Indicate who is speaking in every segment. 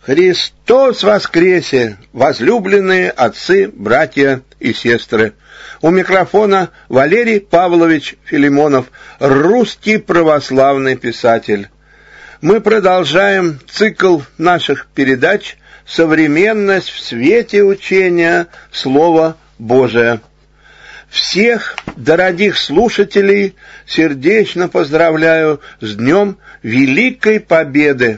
Speaker 1: Христос воскресе, возлюбленные отцы, братья и сестры! У микрофона Валерий Павлович Филимонов, русский православный писатель. Мы продолжаем цикл наших передач «Современность в свете учения Слова Божия». Всех дорогих слушателей сердечно поздравляю с Днем Великой Победы.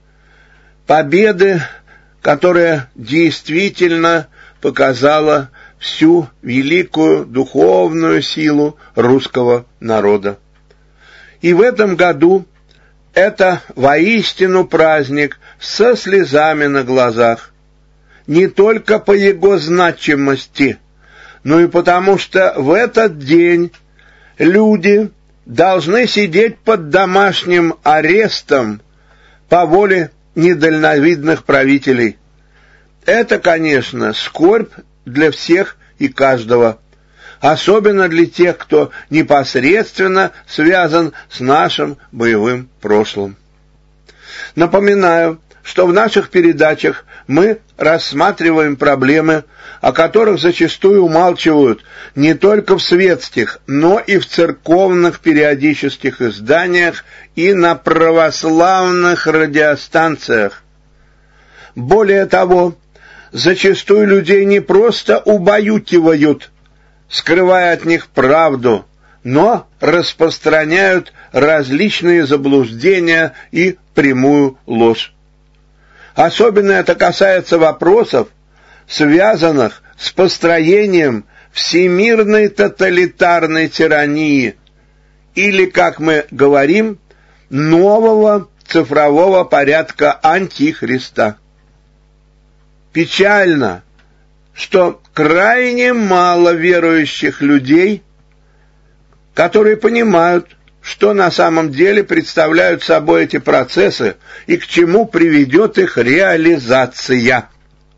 Speaker 1: Победы, которая действительно показала всю великую духовную силу русского народа. И в этом году это воистину праздник со слезами на глазах, не только по его значимости, но и потому, что в этот день люди должны сидеть под домашним арестом по воле недальновидных правителей. Это, конечно, скорбь для всех и каждого, особенно для тех, кто непосредственно связан с нашим боевым прошлым. Напоминаю, что в наших передачах мы рассматриваем проблемы, о которых зачастую умалчивают не только в светских, но и в церковных периодических изданиях и на православных радиостанциях. Более того, зачастую людей не просто убаюкивают, скрывая от них правду, но распространяют различные заблуждения и прямую ложь. Особенно это касается вопросов, связанных с построением всемирной тоталитарной тирании или, как мы говорим, нового цифрового порядка антихриста. Печально, что крайне мало верующих людей, которые понимают, что на самом деле представляют собой эти процессы и к чему приведет их реализация.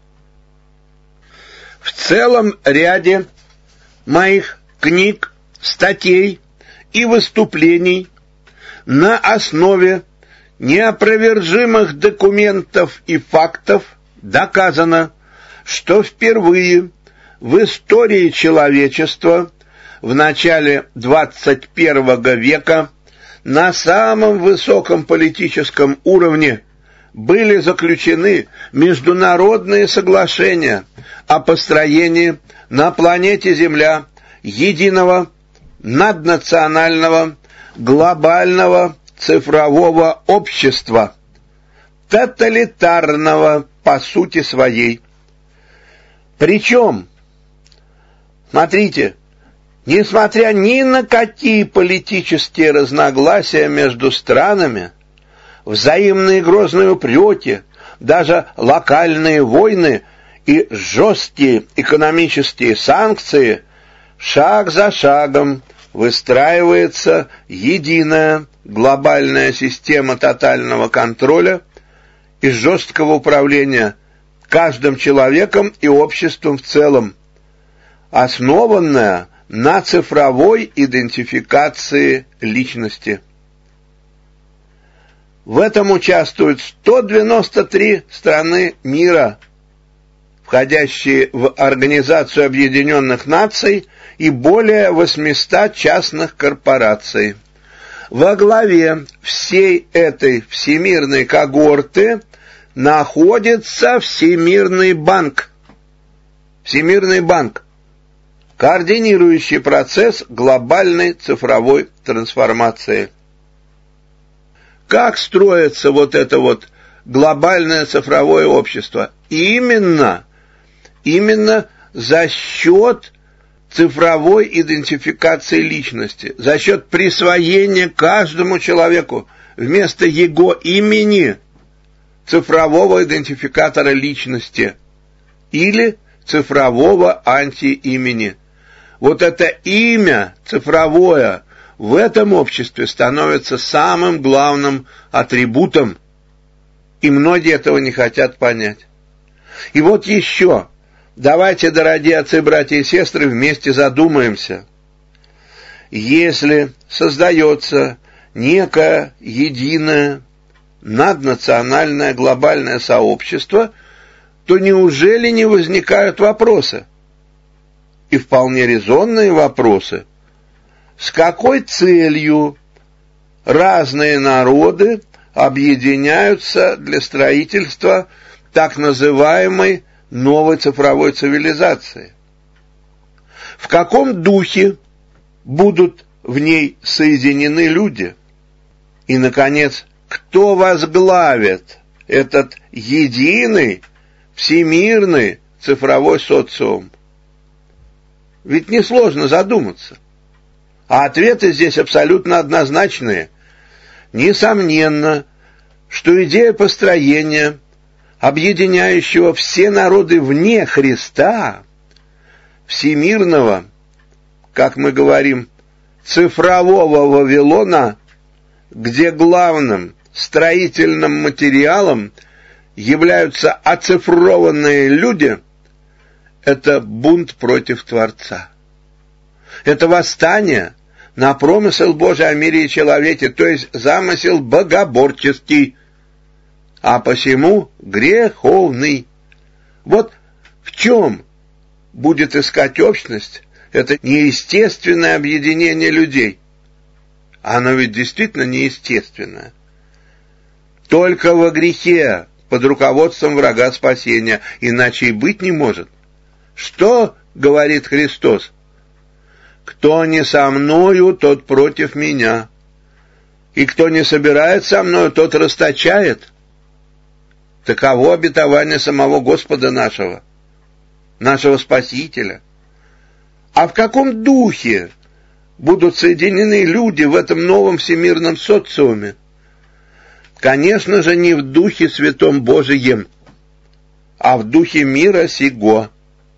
Speaker 1: В целом ряде моих книг, статей и выступлений на основе неопровержимых документов и фактов доказано, что впервые в истории человечества в начале 21 века на самом высоком политическом уровне были заключены международные соглашения о построении на планете Земля единого наднационального глобального цифрового общества, тоталитарного по сути своей. Причем, смотрите, несмотря ни на какие политические разногласия между странами, взаимные грозные упреки, даже локальные войны и жесткие экономические санкции, шаг за шагом выстраивается единая глобальная система тотального контроля и жесткого управления каждым человеком и обществом в целом, основанная на цифровой идентификации личности. В этом участвуют 193 страны мира, входящие в Организацию Объединенных Наций, и более 800 частных корпораций. Во главе всей этой всемирной когорты находится Всемирный банк. Всемирный банк, координирующий процесс глобальной цифровой трансформации. Как строится вот это вот глобальное цифровое общество? Именно за счет цифровой идентификации личности, за счет присвоения каждому человеку вместо его имени цифрового идентификатора личности или цифрового антиимени. Вот это имя цифровое в этом обществе становится самым главным атрибутом, и многие этого не хотят понять. И вот еще, давайте, дорогие отцы, братья и сестры, вместе задумаемся. Если создается некая единая наднациональное глобальное сообщество, то неужели не возникают вопросы? И вполне резонные вопросы. С какой целью разные народы объединяются для строительства так называемой новой цифровой цивилизации? В каком духе будут в ней соединены люди? И, наконец, кто возглавит этот единый, всемирный цифровой социум? Ведь несложно задуматься. А ответы здесь абсолютно однозначные. Несомненно, что идея построения, объединяющего все народы вне Христа, всемирного, как мы говорим, цифрового Вавилона, где главным строительным материалом являются оцифрованные люди, это бунт против Творца. Это восстание на промысел Божий о мире и человеке, то есть замысел богоборческий, а посему греховный. Вот в чем будет искать общность это неестественное объединение людей. Оно ведь действительно неестественное. Только во грехе, под руководством врага спасения, иначе и быть не может. Что говорит Христос? «Кто не со мною, тот против меня, и кто не собирает со мною, тот расточает». Таково обетование самого Господа нашего Спасителя. А в каком духе будут соединены люди в этом новом всемирном социуме? Конечно же, не в духе святом Божием, а в духе мира сего.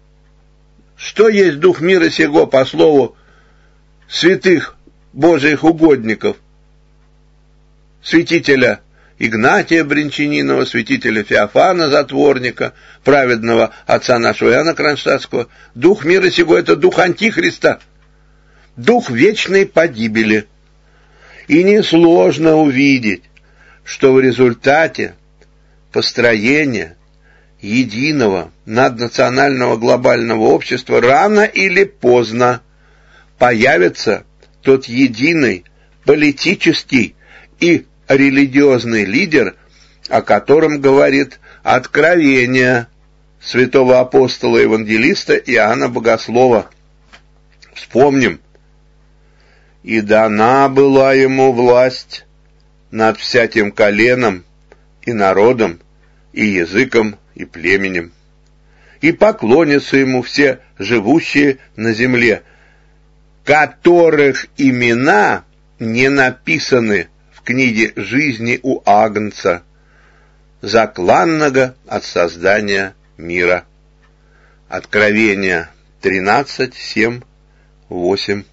Speaker 1: Что есть дух мира сего по слову святых Божиих угодников? Святителя Игнатия Брянчанинова, святителя Феофана Затворника, праведного отца нашего Иоанна Кронштадтского. Дух мира сего — это дух Антихриста, дух вечной погибели. И несложно увидеть, что в результате построения единого наднационального глобального общества рано или поздно появится тот единый политический и религиозный лидер, о котором говорит Откровение святого апостола евангелиста Иоанна Богослова. Вспомним: «И дана была ему власть над всяким коленом и народом и языком и племенем, и поклонятся ему все живущие на земле, которых имена не написаны в книге жизни у Агнца, закланного от создания мира». Откровение 13, 7, 8.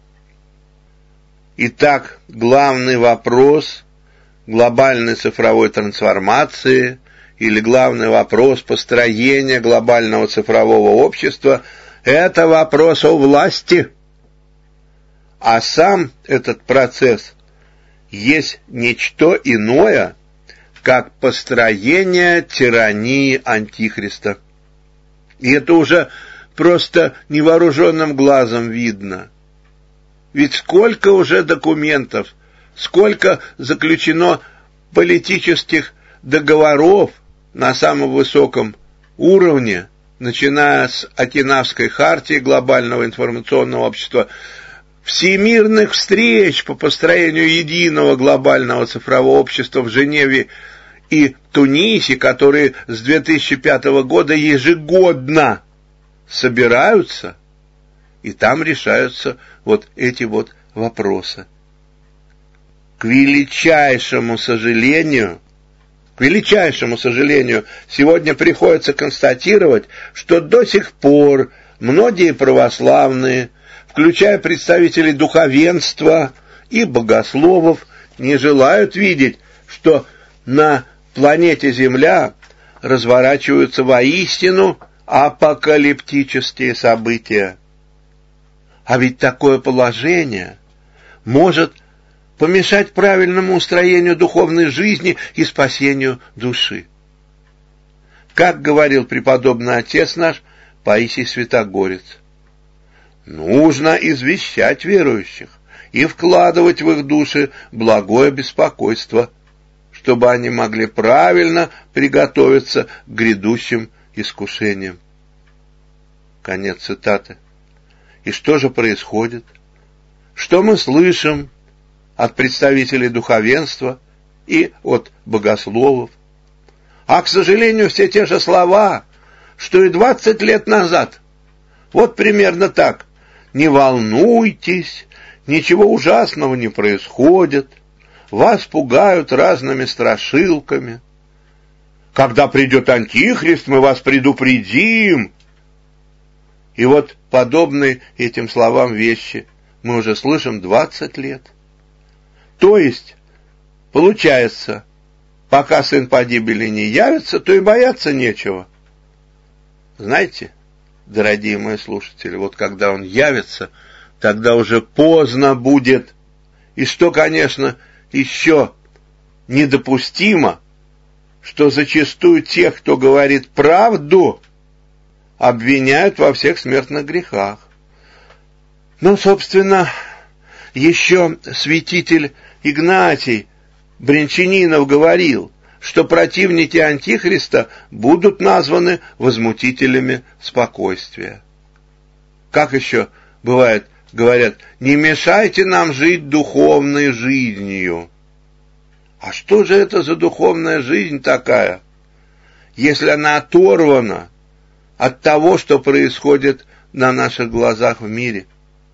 Speaker 1: Итак, главный вопрос глобальной цифровой трансформации или главный вопрос построения глобального цифрового общества — это вопрос о власти. А сам этот процесс есть ничто иное, как построение тирании Антихриста. И это уже просто невооруженным глазом видно. Ведь сколько уже документов, сколько заключено политических договоров на самом высоком уровне, начиная с Окинавской хартии глобального информационного общества, всемирных встреч по построению единого глобального цифрового общества в Женеве и Тунисе, которые с 2005 года ежегодно собираются, и там решаются вот эти вот вопросы. К величайшему сожалению, сегодня приходится констатировать, что до сих пор многие православные, включая представителей духовенства и богословов, не желают видеть, что на планете Земля разворачиваются воистину апокалиптические события. А ведь такое положение может помешать правильному устроению духовной жизни и спасению души. Как говорил преподобный отец наш Паисий Святогорец, нужно извещать верующих и вкладывать в их души благое беспокойство, чтобы они могли правильно приготовиться к грядущим искушениям. Конец цитаты. И что же происходит? Что мы слышим от представителей духовенства и от богословов? А, к сожалению, все те же слова, что и 20 лет назад. Вот примерно так. Не волнуйтесь, ничего ужасного не происходит, вас пугают разными страшилками. Когда придет Антихрист, мы вас предупредим. И вот подобные этим словам вещи мы уже слышим 20 лет. То есть, получается, пока сын погибели не явится, то и бояться нечего. Знаете, дорогие мои слушатели, вот когда он явится, тогда уже поздно будет. И что, конечно, еще недопустимо, что зачастую тех, кто говорит правду, обвиняют во всех смертных грехах. Ну, собственно, еще святитель Игнатий Брянчанинов говорил, что противники Антихриста будут названы возмутителями спокойствия. Как еще бывает, говорят, не мешайте нам жить духовной жизнью. А что же это за духовная жизнь такая, если она оторвана от того, что происходит на наших глазах в мире?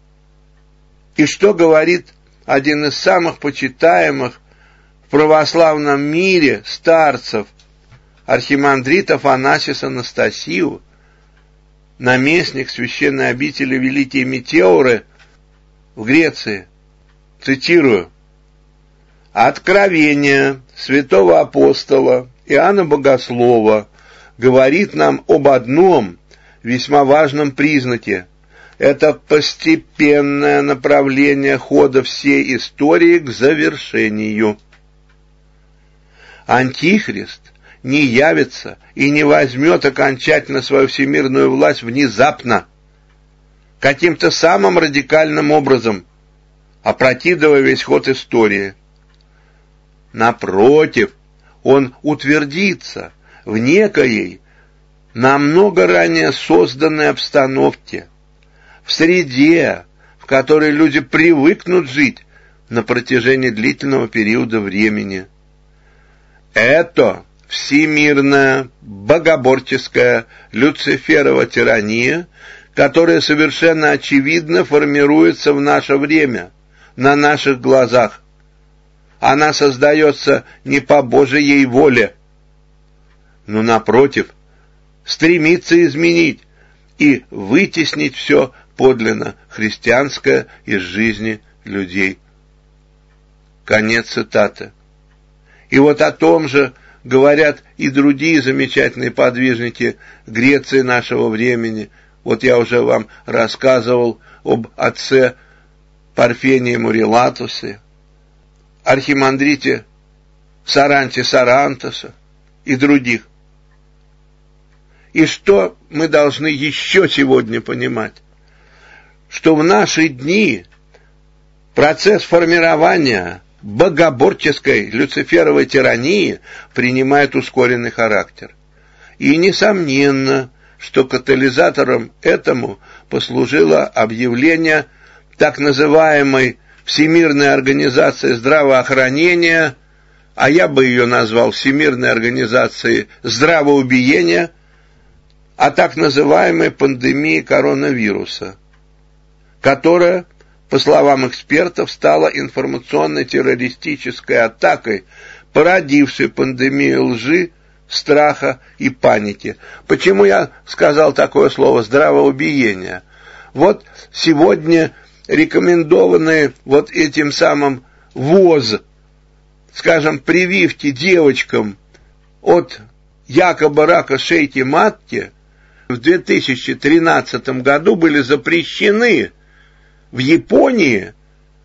Speaker 1: И что говорит один из самых почитаемых в православном мире старцев, архимандрит Афанасис Анастасию, наместник священной обители Великие Метеоры в Греции? Цитирую. «Откровение святого апостола Иоанна Богослова говорит нам об одном весьма важном признаке. Это постепенное направление хода всей истории к завершению. Антихрист не явится и не возьмет окончательно свою всемирную власть внезапно, каким-то самым радикальным образом, опрокидывая весь ход истории. Напротив, он утвердится в некоей, намного ранее созданной обстановке, в среде, в которой люди привыкнут жить на протяжении длительного периода времени. Это всемирная, богоборческая, люциферова тирания, которая совершенно очевидно формируется в наше время, на наших глазах. Она создается не по Божьей воле, но, напротив, стремится изменить и вытеснить все подлинно христианское из жизни людей. Конец цитаты. И вот о том же говорят и другие замечательные подвижники Греции нашего времени. Вот я уже вам рассказывал об отце Парфении Мурилатусе, архимандрите Саранте Сарантоса и других. И что мы должны еще сегодня понимать? Что в наши дни процесс формирования богоборческой люциферовой тирании принимает ускоренный характер. И несомненно, что катализатором этому послужило объявление так называемой Всемирной организации здравоохранения, а я бы ее назвал Всемирной организацией здравоубиения, о так называемой пандемии коронавируса, которая, по словам экспертов, стала информационной террористической атакой, породившей пандемию лжи, страха и паники. Почему я сказал такое слово «здравоубиение»? Вот сегодня рекомендованные вот этим самым ВОЗ, скажем, прививки девочкам от якобы рака шейки матки в 2013 году были запрещены в Японии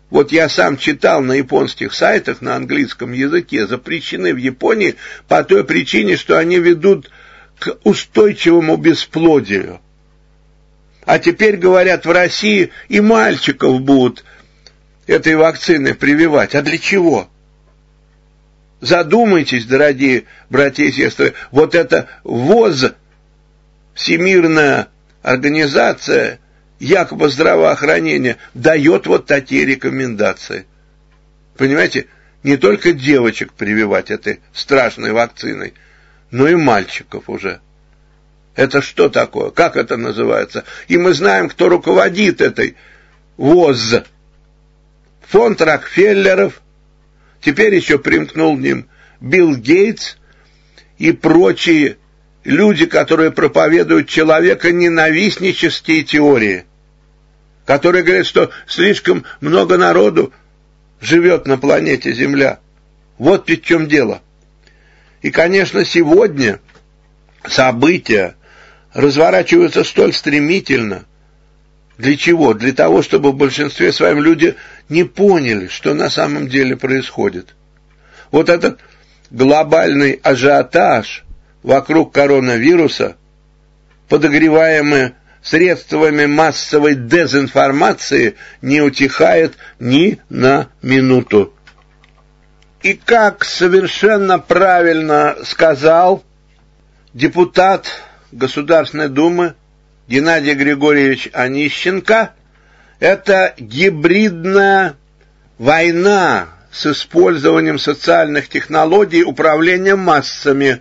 Speaker 1: Вот я сам читал на японских сайтах на английском языке, запрещены в Японии по той причине, что они ведут к устойчивому бесплодию. А теперь, говорят, в России и мальчиков будут этой вакциной прививать. А для чего? Задумайтесь, дорогие братья и сестры, вот это ВОЗ, Всемирная организация якобы здравоохранения, дает вот такие рекомендации. Понимаете, не только девочек прививать этой страшной вакциной, но и мальчиков уже. Это что такое? Как это называется? И мы знаем, кто руководит этой ВОЗ. Фонд Рокфеллеров, теперь еще примкнул к ним Билл Гейтс и прочие люди, которые проповедуют человеконенавистнические теории, которые говорят, что слишком много народу живет на планете Земля. Вот ведь в чем дело. И, конечно, сегодня события разворачиваются столь стремительно. Для чего? Для того, чтобы в большинстве своем люди не поняли, что на самом деле происходит. Вот этот глобальный ажиотаж вокруг коронавируса, подогреваемый средствами массовой дезинформации, не утихает ни на минуту. И как совершенно правильно сказал депутат Государственной Думы Геннадий Григорьевич Онищенко, это гибридная война с использованием социальных технологий управления массами.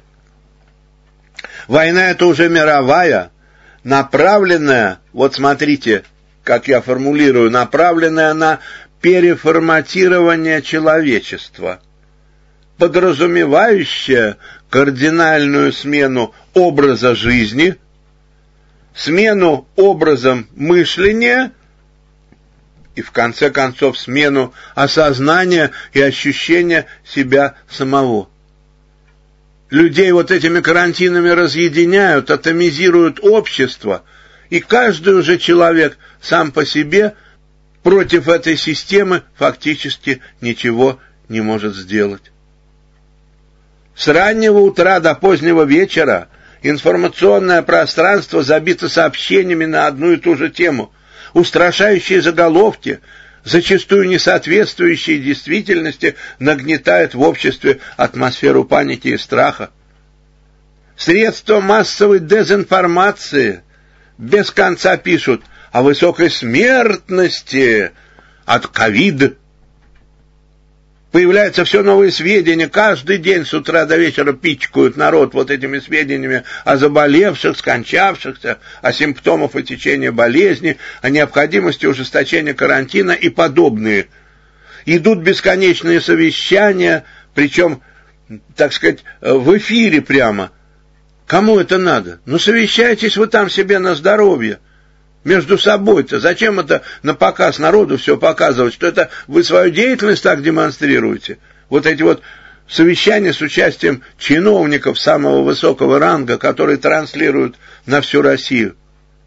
Speaker 1: Война эта уже мировая, направленная, вот смотрите, как я формулирую, направленная на переформатирование человечества, подразумевающая кардинальную смену образа жизни, смену образом мышления и, в конце концов, смену осознания и ощущения себя самого. Людей вот этими карантинами разъединяют, атомизируют общество, и каждый уже человек сам по себе против этой системы фактически ничего не может сделать. С раннего утра до позднего вечера информационное пространство забито сообщениями на одну и ту же тему, устрашающие заголовки, зачастую не соответствующие действительности, нагнетают в обществе атмосферу паники и страха. Средства массовой дезинформации без конца пишут о высокой смертности от ковида. Появляются все новые сведения, каждый день с утра до вечера пичкают народ вот этими сведениями о заболевших, скончавшихся, о симптомах и течении болезни, о необходимости ужесточения карантина и подобные. Идут бесконечные совещания, причем, так сказать, в эфире прямо. Кому это надо? Ну, совещайтесь вы там себе на здоровье. Между собой-то. Зачем это на показ народу все показывать? Что это вы свою деятельность так демонстрируете? Вот эти вот совещания с участием чиновников самого высокого ранга, которые транслируют на всю Россию.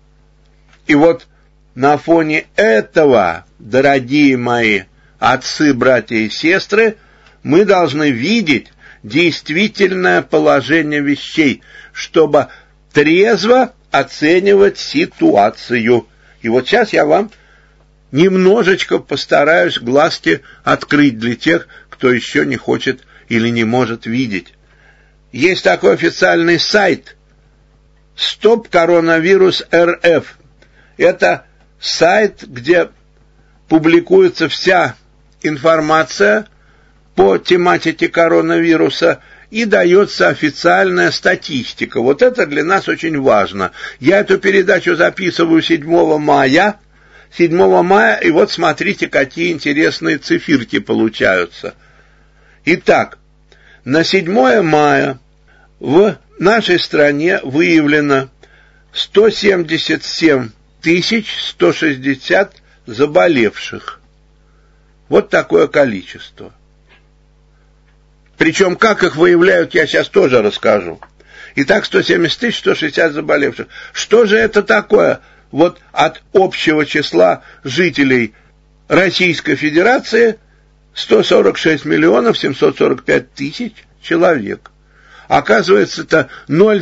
Speaker 1: И вот на фоне этого, дорогие мои отцы, братья и сестры, мы должны видеть действительное положение вещей, чтобы трезво оценивать ситуацию. И вот сейчас я вам немножечко постараюсь глазки открыть для тех, кто еще не хочет или не может видеть. Есть такой официальный сайт Стоп Коронавирус РФ. Это сайт, где публикуется вся информация по тематике коронавируса, и дается официальная статистика. Вот это для нас очень важно. Я эту передачу записываю 7 мая. 7 мая, и вот смотрите, какие интересные циферки получаются. Итак, на 7 мая в нашей стране выявлено 177 160 заболевших. Вот такое количество. Причем, как их выявляют, я сейчас тоже расскажу. Итак, 170 160 заболевших. Что же это такое? Вот от общего числа жителей Российской Федерации 146 миллионов 745 тысяч человек. Оказывается, это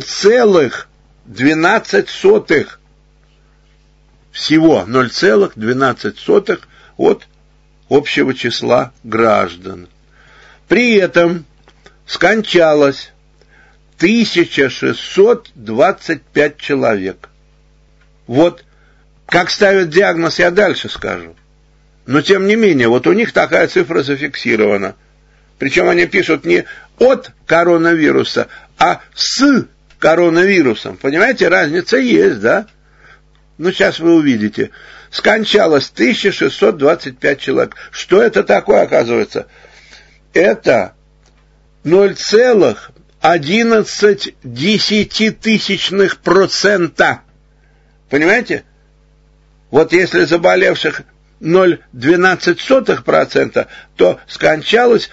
Speaker 1: 0,12 всего 0,12 от общего числа граждан. При этом скончалось 1625 человек. Вот как ставят диагноз, я дальше скажу. Но тем не менее, вот у них такая цифра зафиксирована. Причем они пишут не от коронавируса, а с коронавирусом. Понимаете, разница есть, да? Ну, сейчас вы увидите. Скончалось 1625 человек. Что это такое, оказывается? Это 0,11%. Понимаете? Вот если заболевших 0,12%, то скончалось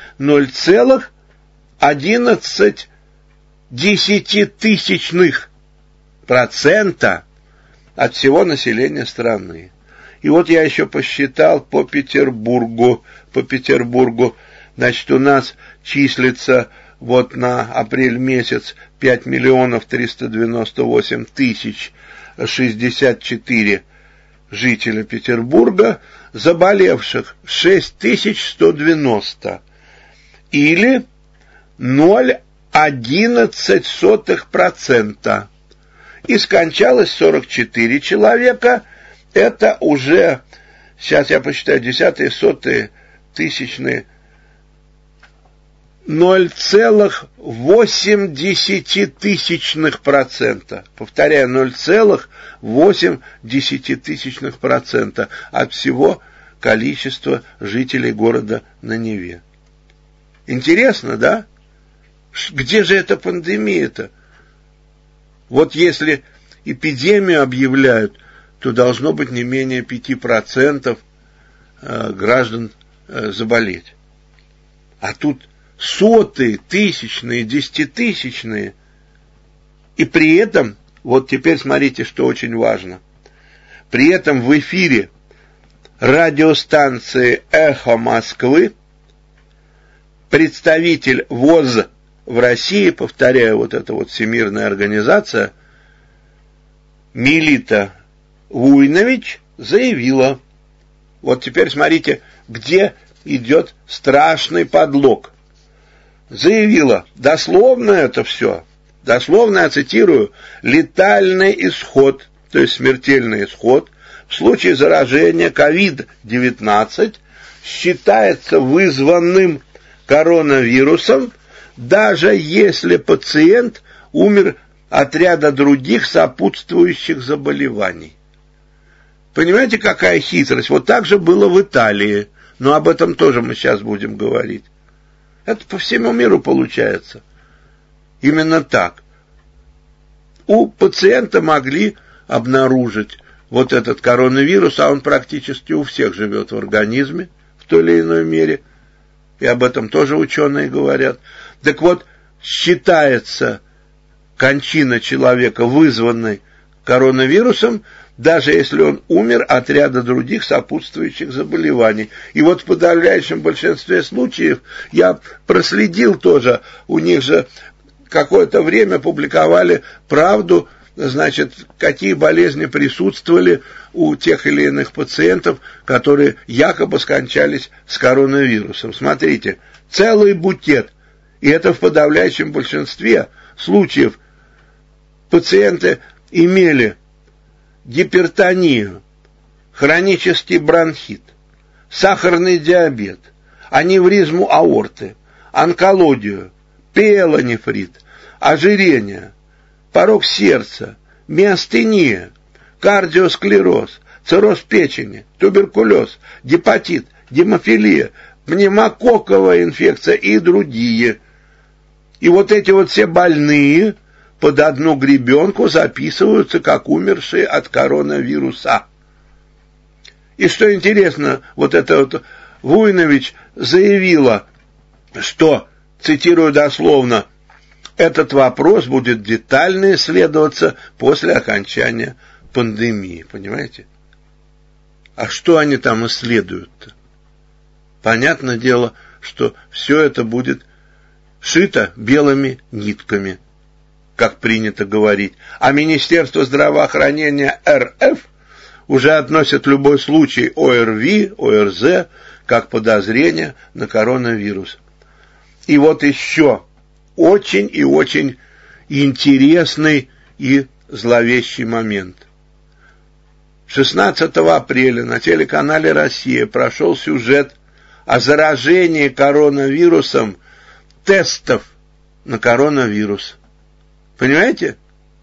Speaker 1: 0,11% от всего населения страны. И вот я еще посчитал по Петербургу. Значит, у нас числится вот на апрель месяц 5 миллионов 398 тысяч 64 жителя Петербурга, заболевших 6190, или 0,11%. И скончалось 44 человека. Это уже, сейчас я посчитаю, десятые, сотые, тысячные, 0,008%. Повторяю, 0,008% от всего количества жителей города на Неве. Интересно, да? Где же эта пандемия-то? Вот если эпидемию объявляют, то должно быть не менее 5% граждан заболеть. А тут сотые, тысячные, десятитысячные. И при этом, вот теперь смотрите, что очень важно. При этом в эфире радиостанции «Эхо Москвы» представитель ВОЗ в России, повторяю, вот эта вот всемирная организация, Мелита Вуйнович заявила. Вот теперь смотрите, где идет страшный подлог. Заявила, дословно это все, дословно я цитирую, летальный исход, то есть смертельный исход, в случае заражения COVID-19 считается вызванным коронавирусом, даже если пациент умер от ряда других сопутствующих заболеваний. Понимаете, какая хитрость? Вот так же было в Италии, но об этом тоже мы сейчас будем говорить. Это по всему миру получается. Именно так. У пациента могли обнаружить вот этот коронавирус, а он практически у всех живет в организме в той или иной мере. И об этом тоже ученые говорят. Так вот, считается кончина человека, вызванной коронавирусом, даже если он умер от ряда других сопутствующих заболеваний. И вот в подавляющем большинстве случаев я проследил тоже, у них же какое-то время публиковали правду, значит, какие болезни присутствовали у тех или иных пациентов, которые якобы скончались с коронавирусом. Смотрите, целый букет. И это в подавляющем большинстве случаев пациенты имели гипертонию, хронический бронхит, сахарный диабет, аневризму аорты, онкологию, пиелонефрит, ожирение, порок сердца, миостения, кардиосклероз, цирроз печени, туберкулез, гепатит, гемофилия, пневмококковая инфекция и другие. И вот эти вот все больные под одну гребенку записываются как умершие от коронавируса. И что интересно, вот эта вот Вуйнович заявила, что, цитирую дословно, этот вопрос будет детально исследоваться после окончания пандемии, понимаете? А что они там исследуют-то? Понятное дело, что все это будет шито белыми нитками, как принято говорить. А Министерство здравоохранения РФ уже относит любой случай ОРВИ, ОРЗ как подозрение на коронавирус. И вот еще очень и очень интересный и зловещий момент. 16 апреля на телеканале «Россия» прошел сюжет о заражении коронавирусом тестов на коронавирус. Понимаете?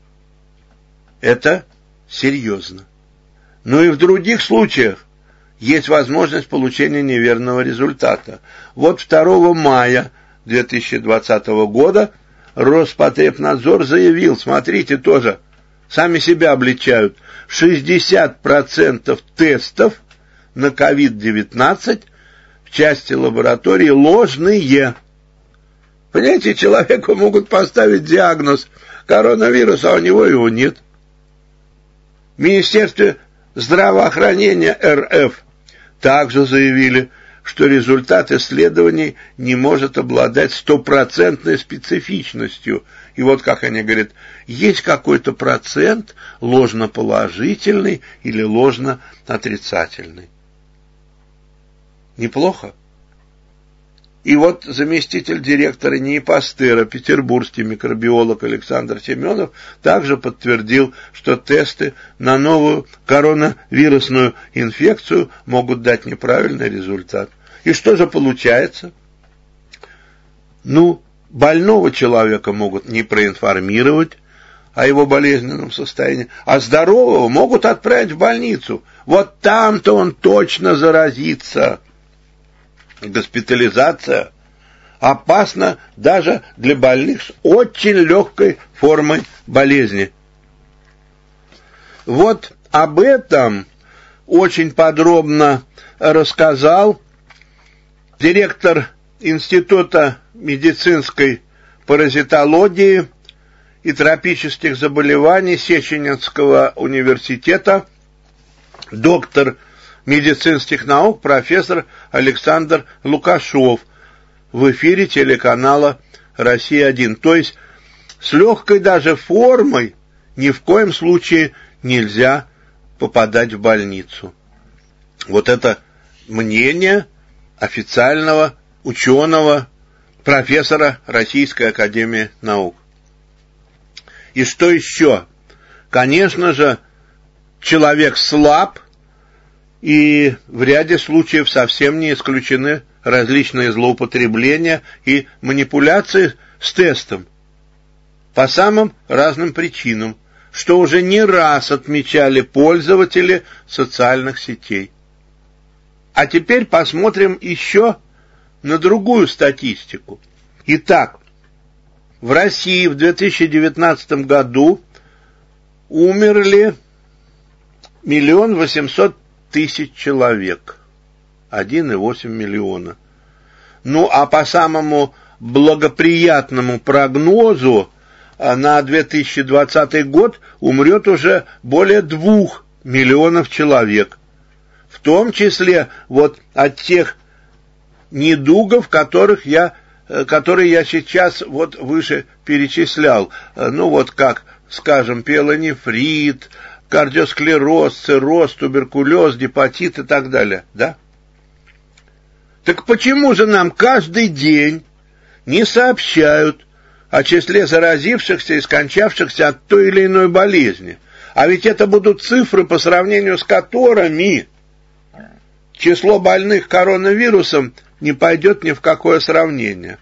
Speaker 1: Это серьезно. Но и в других случаях есть возможность получения неверного результата. Вот 2 мая 2020 года Роспотребнадзор заявил, смотрите тоже, сами себя обличают, 60% тестов на COVID-19 в части лаборатории ложные. Понимаете, человеку могут поставить диагноз коронавируса, а у него его нет. В Министерстве здравоохранения РФ также заявили, что результат исследований не может обладать 100% специфичностью. И вот как они говорят, есть какой-то процент ложноположительный или ложноотрицательный. Неплохо? И вот заместитель директора НИИ Пастера, петербургский микробиолог Александр Семенов, также подтвердил, что тесты на новую коронавирусную инфекцию могут дать неправильный результат. И что же получается? Больного человека могут не проинформировать о его болезненном состоянии, а здорового могут отправить в больницу. Вот там-то он точно заразится. Госпитализация опасна даже для больных с очень легкой формой болезни. Вот об этом очень подробно рассказал директор Института медицинской паразитологии и тропических заболеваний Сеченинского университета, доктор медицинских наук профессор Александр Лукашов в эфире телеканала «Россия-1». То есть с легкой даже формой ни в коем случае нельзя попадать в больницу. Вот это мнение официального ученого, профессора Российской академии наук. И что еще? Конечно же, человек слаб, и в ряде случаев совсем не исключены различные злоупотребления и манипуляции с тестом по самым разным причинам, что уже не раз отмечали пользователи социальных сетей. А теперь посмотрим еще на другую статистику. Итак, в России в 2019 году умерли 1 800 000 человек. 1,8 миллиона. А по самому благоприятному прогнозу на 2020 год умрет уже более 2 миллионов человек. В том числе вот от тех недугов, которые я сейчас вот выше перечислял. Как, скажем, пиелонефрит, кардиосклероз, цирроз, туберкулез, гепатит и так далее, да? Так почему же нам каждый день не сообщают о числе заразившихся и скончавшихся от той или иной болезни? А ведь это будут цифры, по сравнению с которыми число больных коронавирусом не пойдет ни в какое сравнение.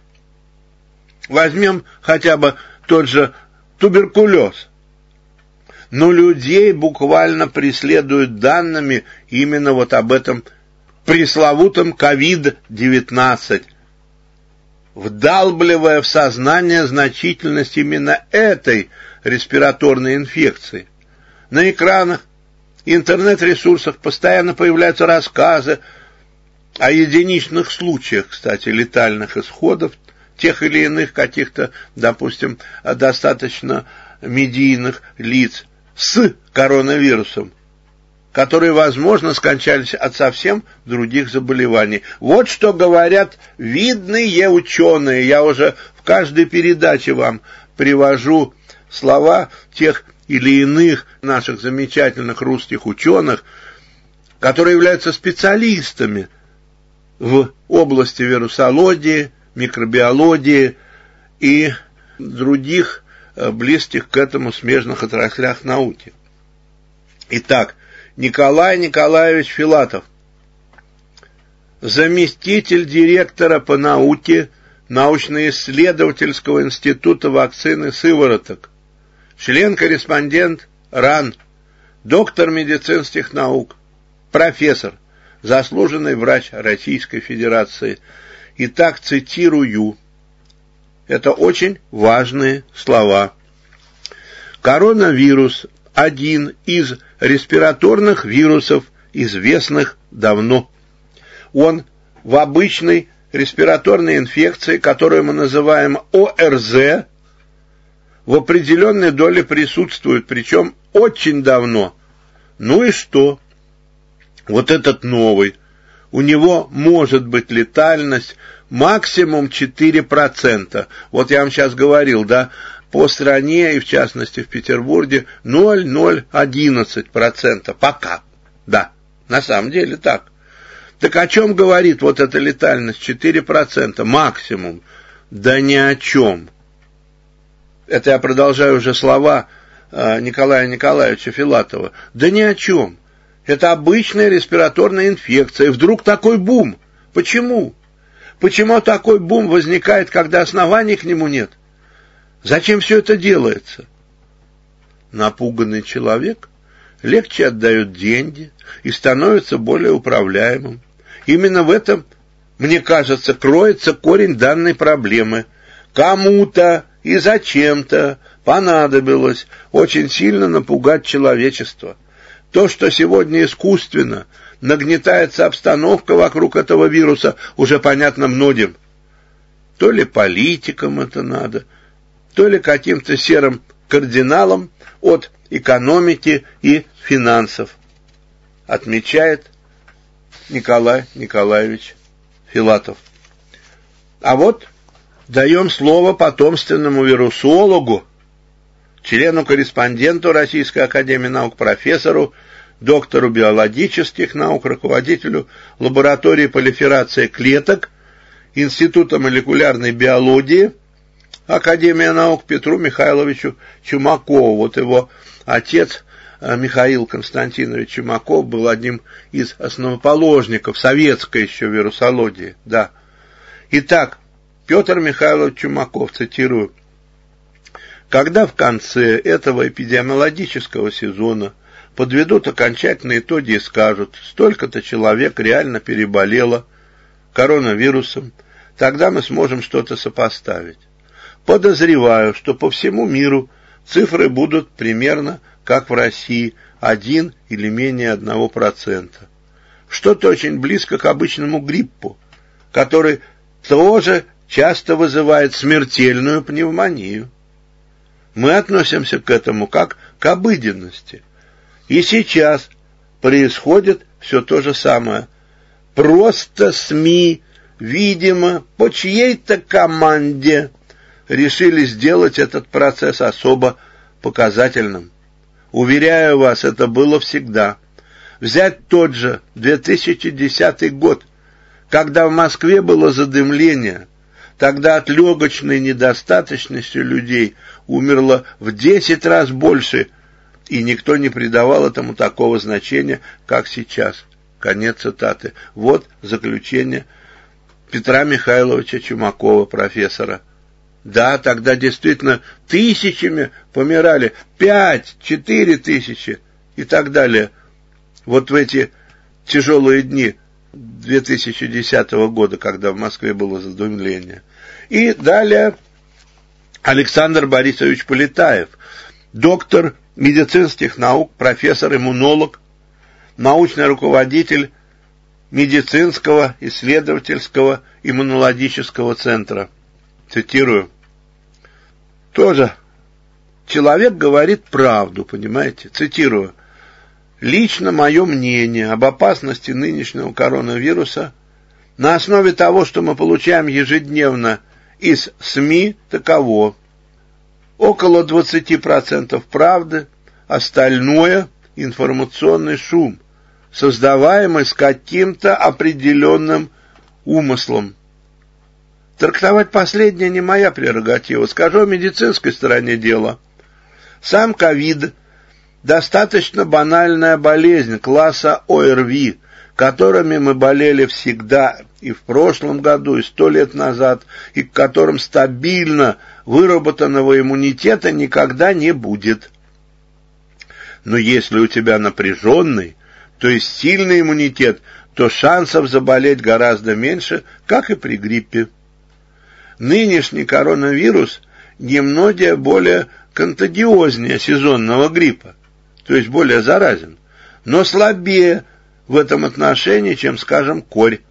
Speaker 1: Возьмем хотя бы тот же туберкулез. Людей буквально преследуют данными именно вот об этом пресловутом COVID-19, вдалбливая в сознание значительность именно этой респираторной инфекции. На экранах, интернет-ресурсах постоянно появляются рассказы о единичных случаях, кстати, летальных исходов тех или иных каких-то, допустим, достаточно медийных лиц с коронавирусом. которые, возможно, скончались от совсем других заболеваний. Вот что говорят видные ученые. Я уже в каждой передаче вам привожу слова тех или иных наших замечательных русских ученых, которые являются специалистами в области вирусологии, микробиологии и других близких к этому смежных отраслях науки. Итак, Николай Николаевич Филатов, заместитель директора по науке научно-исследовательского института вакцины сывороток, член-корреспондент РАН, доктор медицинских наук, профессор, заслуженный врач Российской Федерации. Итак, цитирую. Это очень важные слова. Коронавирус – один из респираторных вирусов, известных давно. Он в обычной респираторной инфекции, которую мы называем ОРЗ, в определенной доле присутствует, причем очень давно. Ну и что? Вот этот новый. У него может быть летальность максимум 4%. Вот я вам сейчас говорил, да, по стране, и в частности в Петербурге, 0,011%. Пока. Да, на самом деле так. Так о чем говорит вот эта летальность 4% максимум? Да ни о чем. Это я продолжаю уже слова Николая Николаевича Филатова. Да ни о чем. Это обычная респираторная инфекция. И вдруг такой бум. Почему? Почему такой бум возникает, когда оснований к нему нет? Зачем все это делается? Напуганный человек легче отдает деньги и становится более управляемым. Именно в этом, мне кажется, кроется корень данной проблемы. Кому-то и зачем-то понадобилось очень сильно напугать человечество. То, что сегодня искусственно нагнетается обстановка вокруг этого вируса, уже понятно многим. То ли политикам это надо, то ли каким-то серым кардиналам от экономики и финансов, отмечает Николай Николаевич Филатов. А вот даем слово потомственному вирусологу, члену-корреспонденту Российской академии наук, профессору, доктору биологических наук, руководителю лаборатории полиферации клеток Института молекулярной биологии Академии наук Петру Михайловичу Чумакову. Вот его отец Михаил Константинович Чумаков был одним из основоположников советской еще вирусологии. Да. Итак, Петр Михайлович Чумаков, цитирую: «Когда в конце этого эпидемиологического сезона подведут окончательные итоги и скажут, столько-то человек реально переболело коронавирусом, тогда мы сможем что-то сопоставить. Подозреваю, что по всему миру цифры будут примерно как в России, 1 или менее 1%. Что-то очень близко к обычному гриппу, который тоже часто вызывает смертельную пневмонию. Мы относимся к этому как к обыденности. И сейчас происходит все то же самое. Просто СМИ, видимо, по чьей-то команде решили сделать этот процесс особо показательным. Уверяю вас, это было всегда. Взять тот же 2010 год, когда в Москве было задымление, тогда от легочной недостаточности людей умерло в 10 раз больше, и никто не придавал этому такого значения, как сейчас. Конец цитаты. Вот заключение Петра Михайловича Чумакова, профессора. Да, тогда действительно тысячами помирали, 5-4 тысячи и так далее. Вот в эти тяжелые дни 2010 года, когда в Москве было задымление. И далее Александр Борисович Полетаев, доктор медицинских наук, профессор-иммунолог, научный руководитель медицинского исследовательского иммунологического центра. Цитирую. Тоже человек говорит правду, понимаете? Цитирую. Лично мое мнение об опасности нынешнего коронавируса на основе того, что мы получаем ежедневно из СМИ, таково. Около 20% правды, остальное – информационный шум, создаваемый с каким-то определенным умыслом. Трактовать последнее не моя прерогатива. Скажу о медицинской стороне дела. Сам ковид – достаточно банальная болезнь класса ОРВИ, которыми мы болели всегда и в прошлом году, и 100 лет назад, и к которым стабильно выработанного иммунитета никогда не будет. Но если у тебя напряженный, то есть сильный иммунитет, то шансов заболеть гораздо меньше, как и при гриппе. Нынешний коронавирус немного более контагиознее сезонного гриппа, то есть более заразен, но слабее в этом отношении, чем, скажем, корь.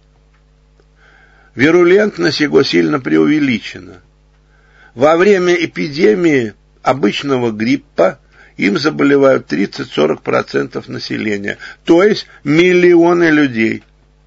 Speaker 1: Вирулентность его сильно преувеличена. Во время эпидемии обычного гриппа им заболевают 30-40% населения, то есть миллионы людей.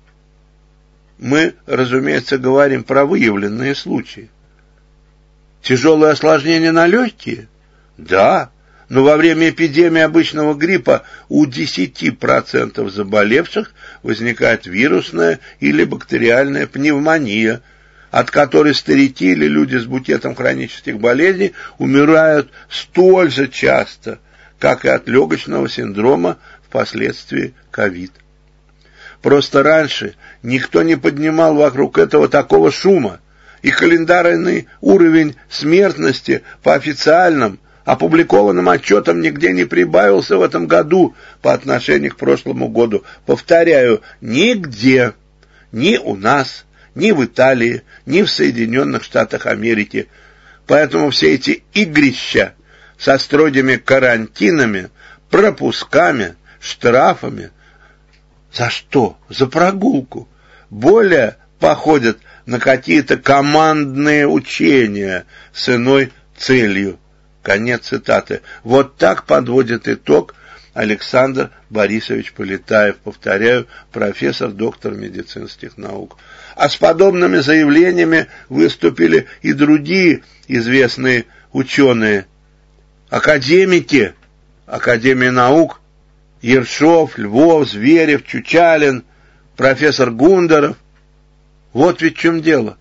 Speaker 1: Мы, разумеется, говорим про выявленные случаи. Тяжелые осложнения на легкие? Да, но во время эпидемии обычного гриппа у 10% заболевших возникает вирусная или бактериальная пневмония, от которой старики или люди с букетом хронических болезней умирают столь же часто, как и от легочного синдрома впоследствии ковид. Просто раньше никто не поднимал вокруг этого такого шума, и календарный уровень смертности по официальным, опубликованным отчетам нигде не прибавился в этом году по отношению к прошлому году. Повторяю, нигде, ни у нас, ни в Италии, ни в Соединенных Штатах Америки. Поэтому все эти игрища со строгими карантинами, пропусками, штрафами, за что? За прогулку. Более походят на какие-то командные учения с иной целью. Конец цитаты. Вот так подводит итог Александр Борисович Полетаев, повторяю, профессор, доктор медицинских наук. А с подобными заявлениями выступили и другие известные ученые, академики, Академии наук, Ершов, Львов, Зверев, Чучалин, профессор Гундаров. Вот ведь в чем дело.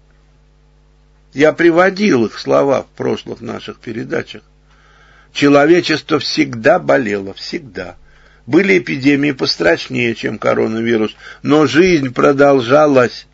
Speaker 1: Я приводил их слова в прошлых наших передачах. Человечество всегда болело, всегда. Были эпидемии пострашнее, чем коронавирус, но жизнь продолжалась.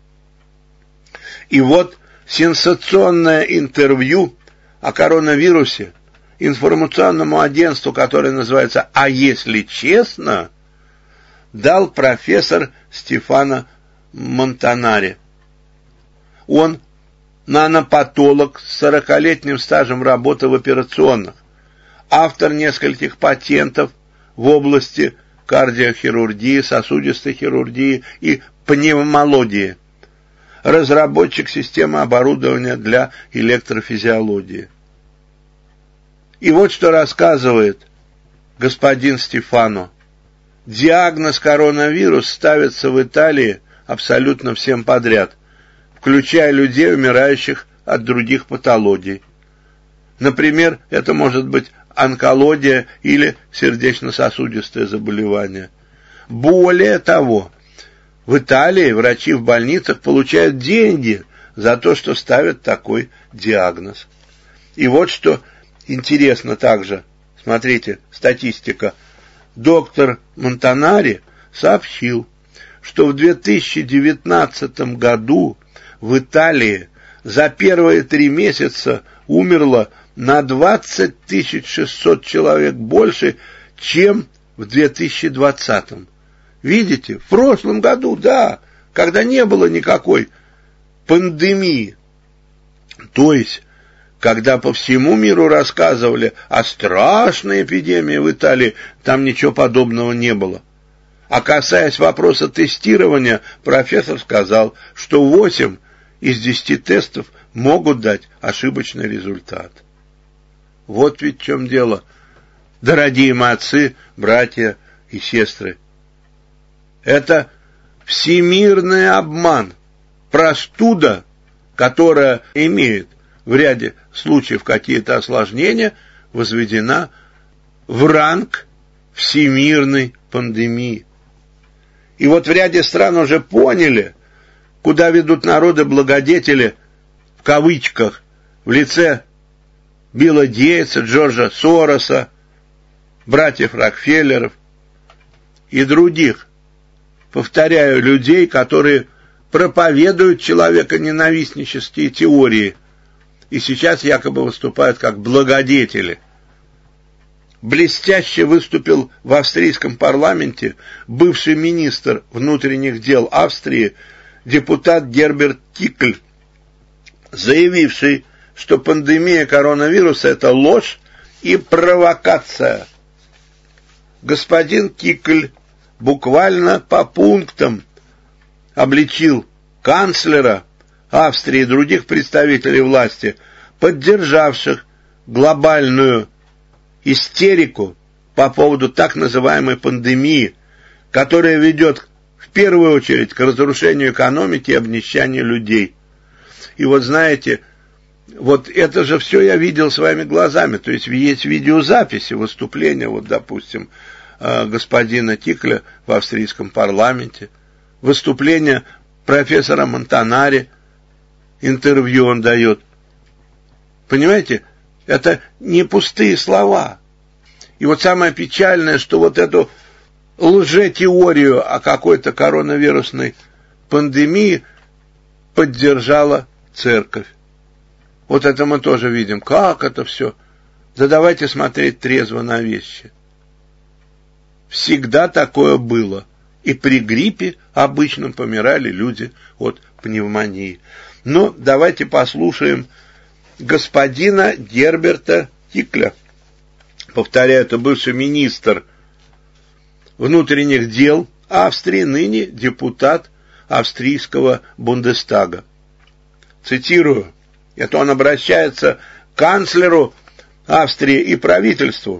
Speaker 1: И вот сенсационное интервью о коронавирусе информационному агентству, которое называется «А если честно», дал профессор Стефано Монтанари. Он нанопатолог с 40-летним стажем работы в операционных, автор нескольких патентов в области кардиохирургии, сосудистой хирургии и пневмологии, разработчик системы оборудования для электрофизиологии. И вот что рассказывает господин Стефано. Диагноз коронавирус ставится в Италии абсолютно всем подряд, включая людей, умирающих от других патологий. Например, это может быть онкология или сердечно-сосудистое заболевание. Более того, в Италии врачи в больницах получают деньги за то, что ставят такой диагноз. И вот что интересно также, смотрите, статистика. Доктор Монтанари сообщил, что в 2019 году в Италии за первые 3 месяца умерло на 20 600 человек больше, чем в 2020. Видите, в прошлом году, да, когда не было никакой пандемии. То есть, когда по всему миру рассказывали о страшной эпидемии в Италии, там ничего подобного не было. А касаясь вопроса тестирования, профессор сказал, что 8 из 10 тестов могут дать ошибочный результат. Вот ведь в чем дело. Дорогие мои отцы, братья и сестры. Это всемирный обман, простуда, которая имеет в ряде случаев какие-то осложнения, возведена в ранг всемирной пандемии. И вот в ряде стран уже поняли, куда ведут народы-благодетели, в кавычках, в лице Билла Гейтса, Джорджа Сороса, братьев Рокфеллеров и других, повторяю, людей, которые проповедуют человеконенавистнические теории и сейчас якобы выступают как благодетели. Блестяще выступил в австрийском парламенте бывший министр внутренних дел Австрии, депутат Герберт Кикль, заявивший, что пандемия коронавируса – это ложь и провокация. Господин Кикль буквально по пунктам обличил канцлера Австрии и других представителей власти, поддержавших глобальную истерику по поводу так называемой пандемии, которая ведет в первую очередь к разрушению экономики и обнищанию людей. И вот знаете, вот это же все я видел своими глазами, то есть видеозаписи выступления, вот допустим, господина Кикля в австрийском парламенте, выступление профессора Монтанари, интервью он дает. Понимаете, это не пустые слова. И вот самое печальное, что вот эту лжетеорию о какой-то коронавирусной пандемии поддержала церковь. Вот это мы тоже видим. Как это все? Да давайте смотреть трезво на вещи. Всегда такое было. И при гриппе обычном помирали люди от пневмонии. Но давайте послушаем господина Герберта Кикля. Повторяю, это бывший министр внутренних дел Австрии, ныне депутат австрийского Бундестага. Цитирую. Это он обращается к канцлеру Австрии и правительству.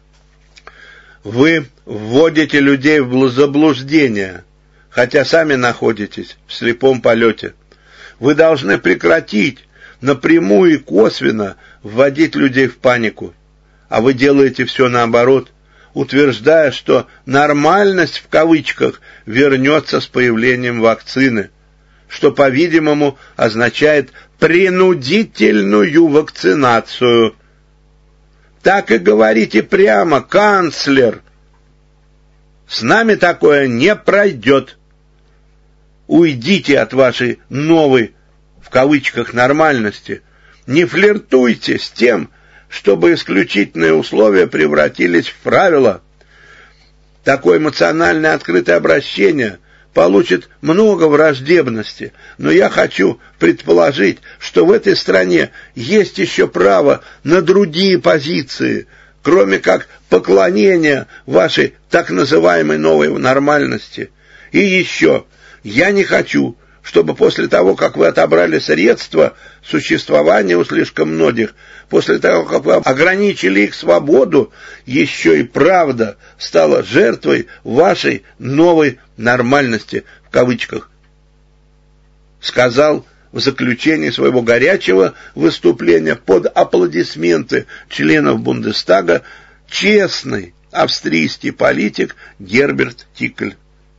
Speaker 1: Вы вводите людей в заблуждение, хотя сами находитесь в слепом полете. Вы должны прекратить напрямую и косвенно вводить людей в панику. А вы делаете все наоборот, утверждая, что «нормальность» в кавычках вернется с появлением вакцины, что, по-видимому, означает принудительную вакцинацию. Так и говорите прямо, канцлер. С нами такое не пройдет. Уйдите от вашей новой, в кавычках, нормальности. Не флиртуйте с тем, чтобы исключительные условия превратились в правила. Такое эмоциональное открытое обращение получит много враждебности, но я хочу предположить, что в этой стране есть еще право на другие позиции, кроме как поклонения вашей так называемой новой нормальности. И еще, я не хочу, чтобы после того, как вы отобрали средства существования у слишком многих, после того, как вы ограничили их свободу, еще и правда стала жертвой вашей новой нормальности, в кавычках, сказал в заключении своего горячего выступления под аплодисменты членов Бундестага честный австрийский политик Герберт Кикль.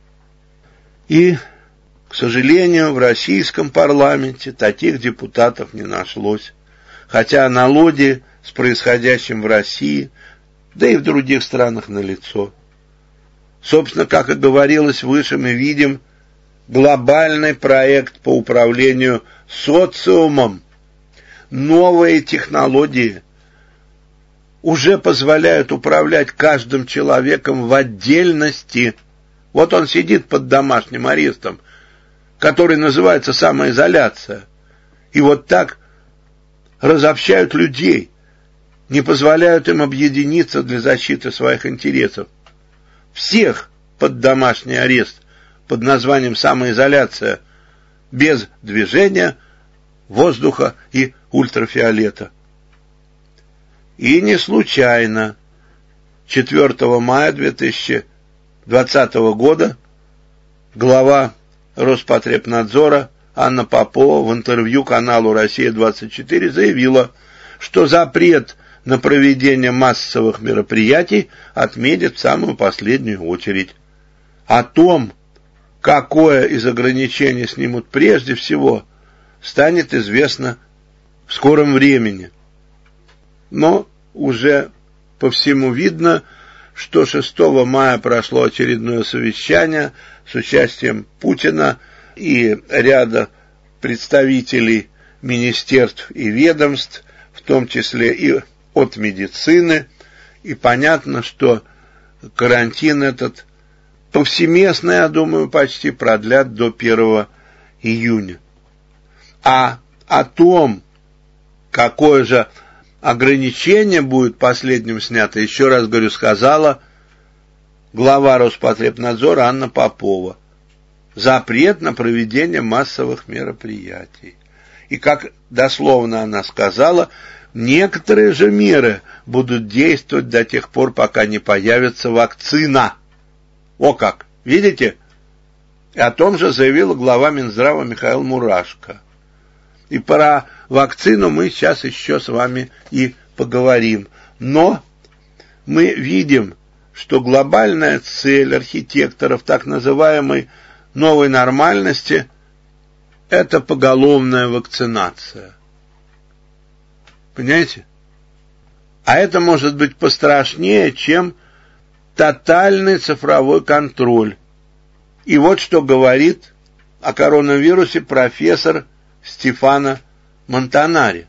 Speaker 1: И, к сожалению, в российском парламенте таких депутатов не нашлось, хотя аналогии с происходящим в России, да и в других странах налицо. Собственно, как и говорилось выше, мы видим глобальный проект по управлению социумом. Новые технологии уже позволяют управлять каждым человеком в отдельности. Вот он сидит под домашним арестом, который называется самоизоляция. И вот так разобщают людей, не позволяют им объединиться для защиты своих интересов. Всех под домашний арест под названием самоизоляция, без движения, воздуха и ультрафиолета. И не случайно 4 мая 2020 2020 года глава Роспотребнадзора Анна Попова в интервью каналу «Россия-24» заявила, что запрет на проведение массовых мероприятий отменят в самую последнюю очередь. О том, какое из ограничений снимут прежде всего, станет известно в скором времени. Но уже по всему видно, что 6 мая прошло очередное совещание с участием Путина и ряда представителей министерств и ведомств, в том числе и от медицины, и понятно, что карантин этот повсеместно, я думаю, почти продлят до 1 июня. А о том, какое же ограничение будет последним снято, еще раз говорю, сказала глава Роспотребнадзора Анна Попова. Запрет на проведение массовых мероприятий. И как дословно она сказала, некоторые же меры будут действовать до тех пор, пока не появится вакцина. О как! Видите? И о том же заявила глава Минздрава Михаил Мурашко. И про вакцину мы сейчас еще с вами и поговорим. Но мы видим, что глобальная цель архитекторов так называемой новой нормальности – это поголовная вакцинация. Понимаете? А это может быть пострашнее, чем тотальный цифровой контроль. И вот что говорит о коронавирусе профессор Стефано Монтанари.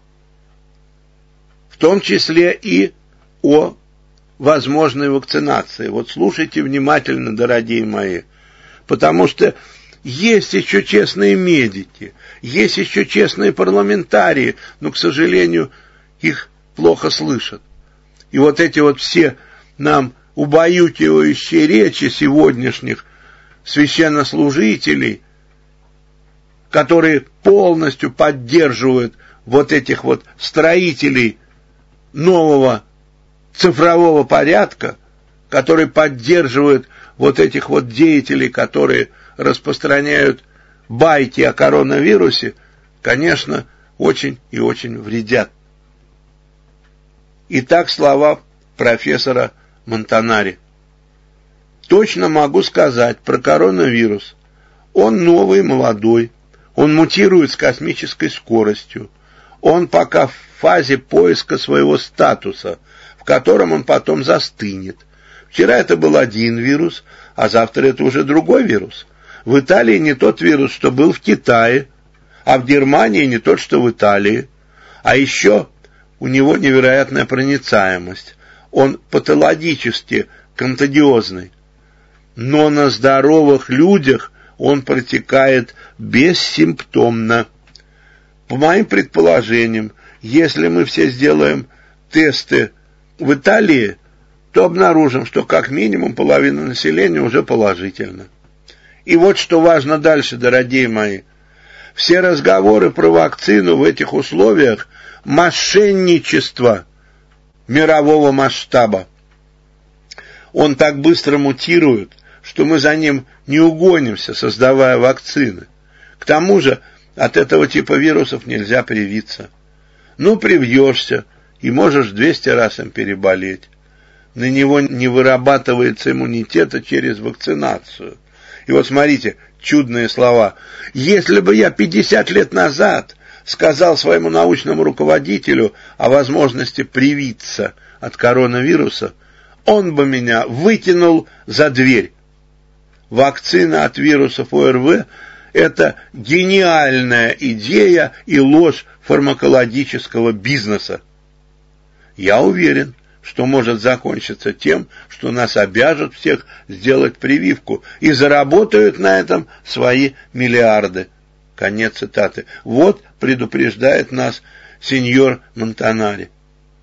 Speaker 1: В том числе и о возможной вакцинации. Вот слушайте внимательно, дорогие мои. Потому что есть еще честные медики, есть еще честные парламентарии, но, к сожалению, их плохо слышат. И вот эти вот все нам убаюкивающие речи сегодняшних священнослужителей, которые полностью поддерживают вот этих вот строителей нового цифрового порядка, которые поддерживают вот этих вот деятелей, которые распространяют байки о коронавирусе, конечно, очень и очень вредят. Итак, слова профессора Монтанари. Точно могу сказать про коронавирус. Он новый, молодой, он мутирует с космической скоростью, он пока в фазе поиска своего статуса, в котором он потом застынет. Вчера это был один вирус, а завтра это уже другой вирус. В Италии не тот вирус, что был в Китае, а в Германии не тот, что в Италии. А еще у него невероятная проницаемость. Он патологически контагиозный. Но на здоровых людях он протекает бессимптомно. По моим предположениям, если мы все сделаем тесты в Италии, то обнаружим, что как минимум половина населения уже положительно. И вот что важно дальше, дорогие мои. Все разговоры про вакцину в этих условиях – мошенничество мирового масштаба. Он так быстро мутирует, что мы за ним не угонимся, создавая вакцины. К тому же от этого типа вирусов нельзя привиться. Ну, привьешься, и можешь 200 раз им переболеть. На него не вырабатывается иммунитета через вакцинацию. И вот смотрите, чудные слова. Если бы я 50 лет назад сказал своему научному руководителю о возможности привиться от коронавируса, он бы меня выкинул за дверь. Вакцина от вирусов ОРВ – это гениальная идея и ложь фармакологического бизнеса. Я уверен, что может закончиться тем, что нас обяжут всех сделать прививку и заработают на этом свои миллиарды. Конец цитаты. Вот предупреждает нас сеньор Монтанари.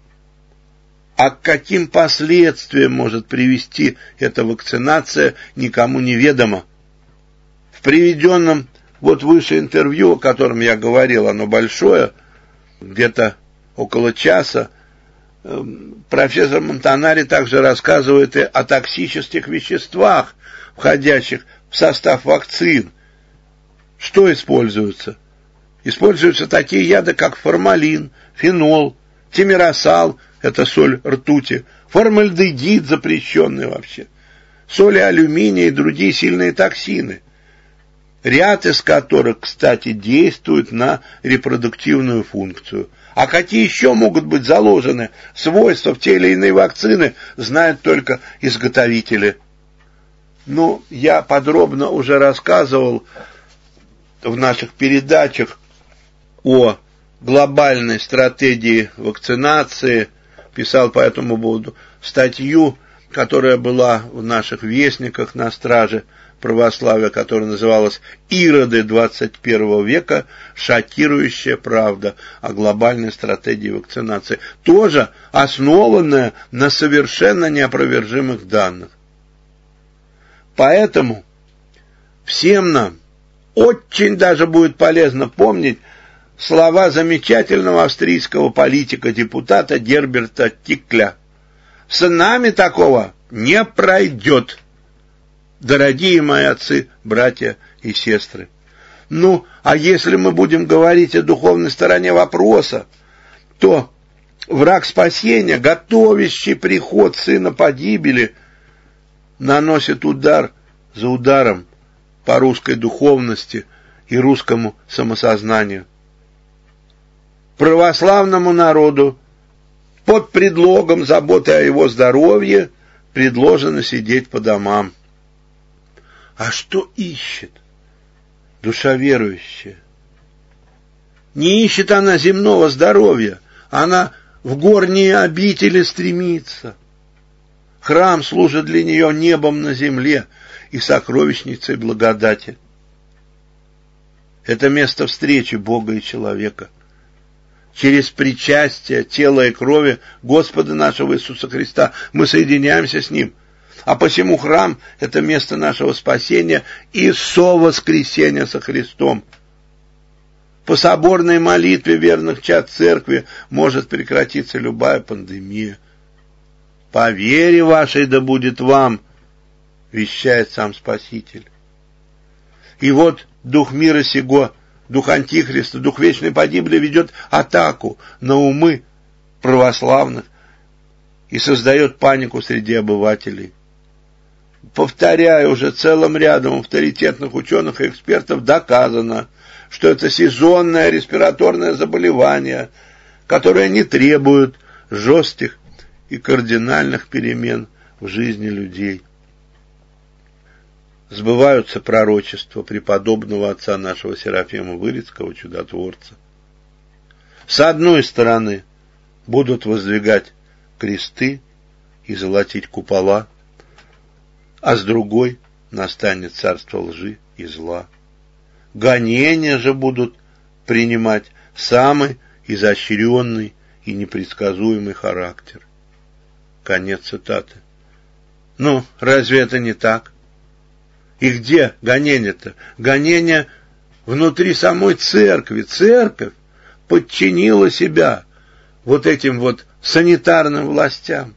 Speaker 1: А к каким последствиям может привести эта вакцинация, никому не ведомо. В приведенном вот выше интервью, о котором я говорил, оно большое, где-то около часа, профессор Монтанари также рассказывает и о токсических веществах, входящих в состав вакцин. Что используется? Используются такие яды, как формалин, фенол, тимиросал, это соль ртути, формальдегид, запрещенный вообще, соли алюминия и другие сильные токсины, ряд из которых, кстати, действует на репродуктивную функцию. А какие еще могут быть заложены свойства в те или иные вакцины, знают только изготовители. Ну, я подробно уже рассказывал в наших передачах о глобальной стратегии вакцинации, писал по этому поводу статью, которая была в наших вестниках на страже православия, которая называлась «Ироды 21 века. Шокирующая правда о глобальной стратегии вакцинации», тоже основанная на совершенно неопровержимых данных. Поэтому всем нам очень даже будет полезно помнить слова замечательного австрийского политика-депутата Герберта Тикля. «С нами такого не пройдет, дорогие мои отцы, братья и сестры». Ну, а если мы будем говорить о духовной стороне вопроса, то враг спасения, готовящий приход сына погибели, наносит удар за ударом по русской духовности и русскому самосознанию. Православному народу под предлогом заботы о его здоровье предложено сидеть по домам. А что ищет душа верующая? Не ищет она земного здоровья, она в горние обители стремится. Храм служит для нее небом на земле и сокровищницей благодати. Это место встречи Бога и человека. Через причастие тела и крови Господа нашего Иисуса Христа мы соединяемся с Ним. А посему храм – это место нашего спасения и совоскресения со Христом. По соборной молитве верных чад церкви может прекратиться любая пандемия. «По вере вашей да будет вам», вещает сам Спаситель. И вот дух мира сего, дух Антихриста, дух вечной погибели ведет атаку на умы православных и создает панику среди обывателей. Повторяю, уже целым рядом авторитетных ученых и экспертов доказано, что это сезонное респираторное заболевание, которое не требует жестких и кардинальных перемен в жизни людей. Сбываются пророчества преподобного отца нашего Серафима Вырицкого, чудотворца. С одной стороны будут воздвигать кресты и золотить купола, а с другой настанет царство лжи и зла. Гонения же будут принимать самый изощренный и непредсказуемый характер. Конец цитаты. Ну, разве это не так? И где гонения-то? Гонения внутри самой церкви. Церковь подчинила себя вот этим вот санитарным властям.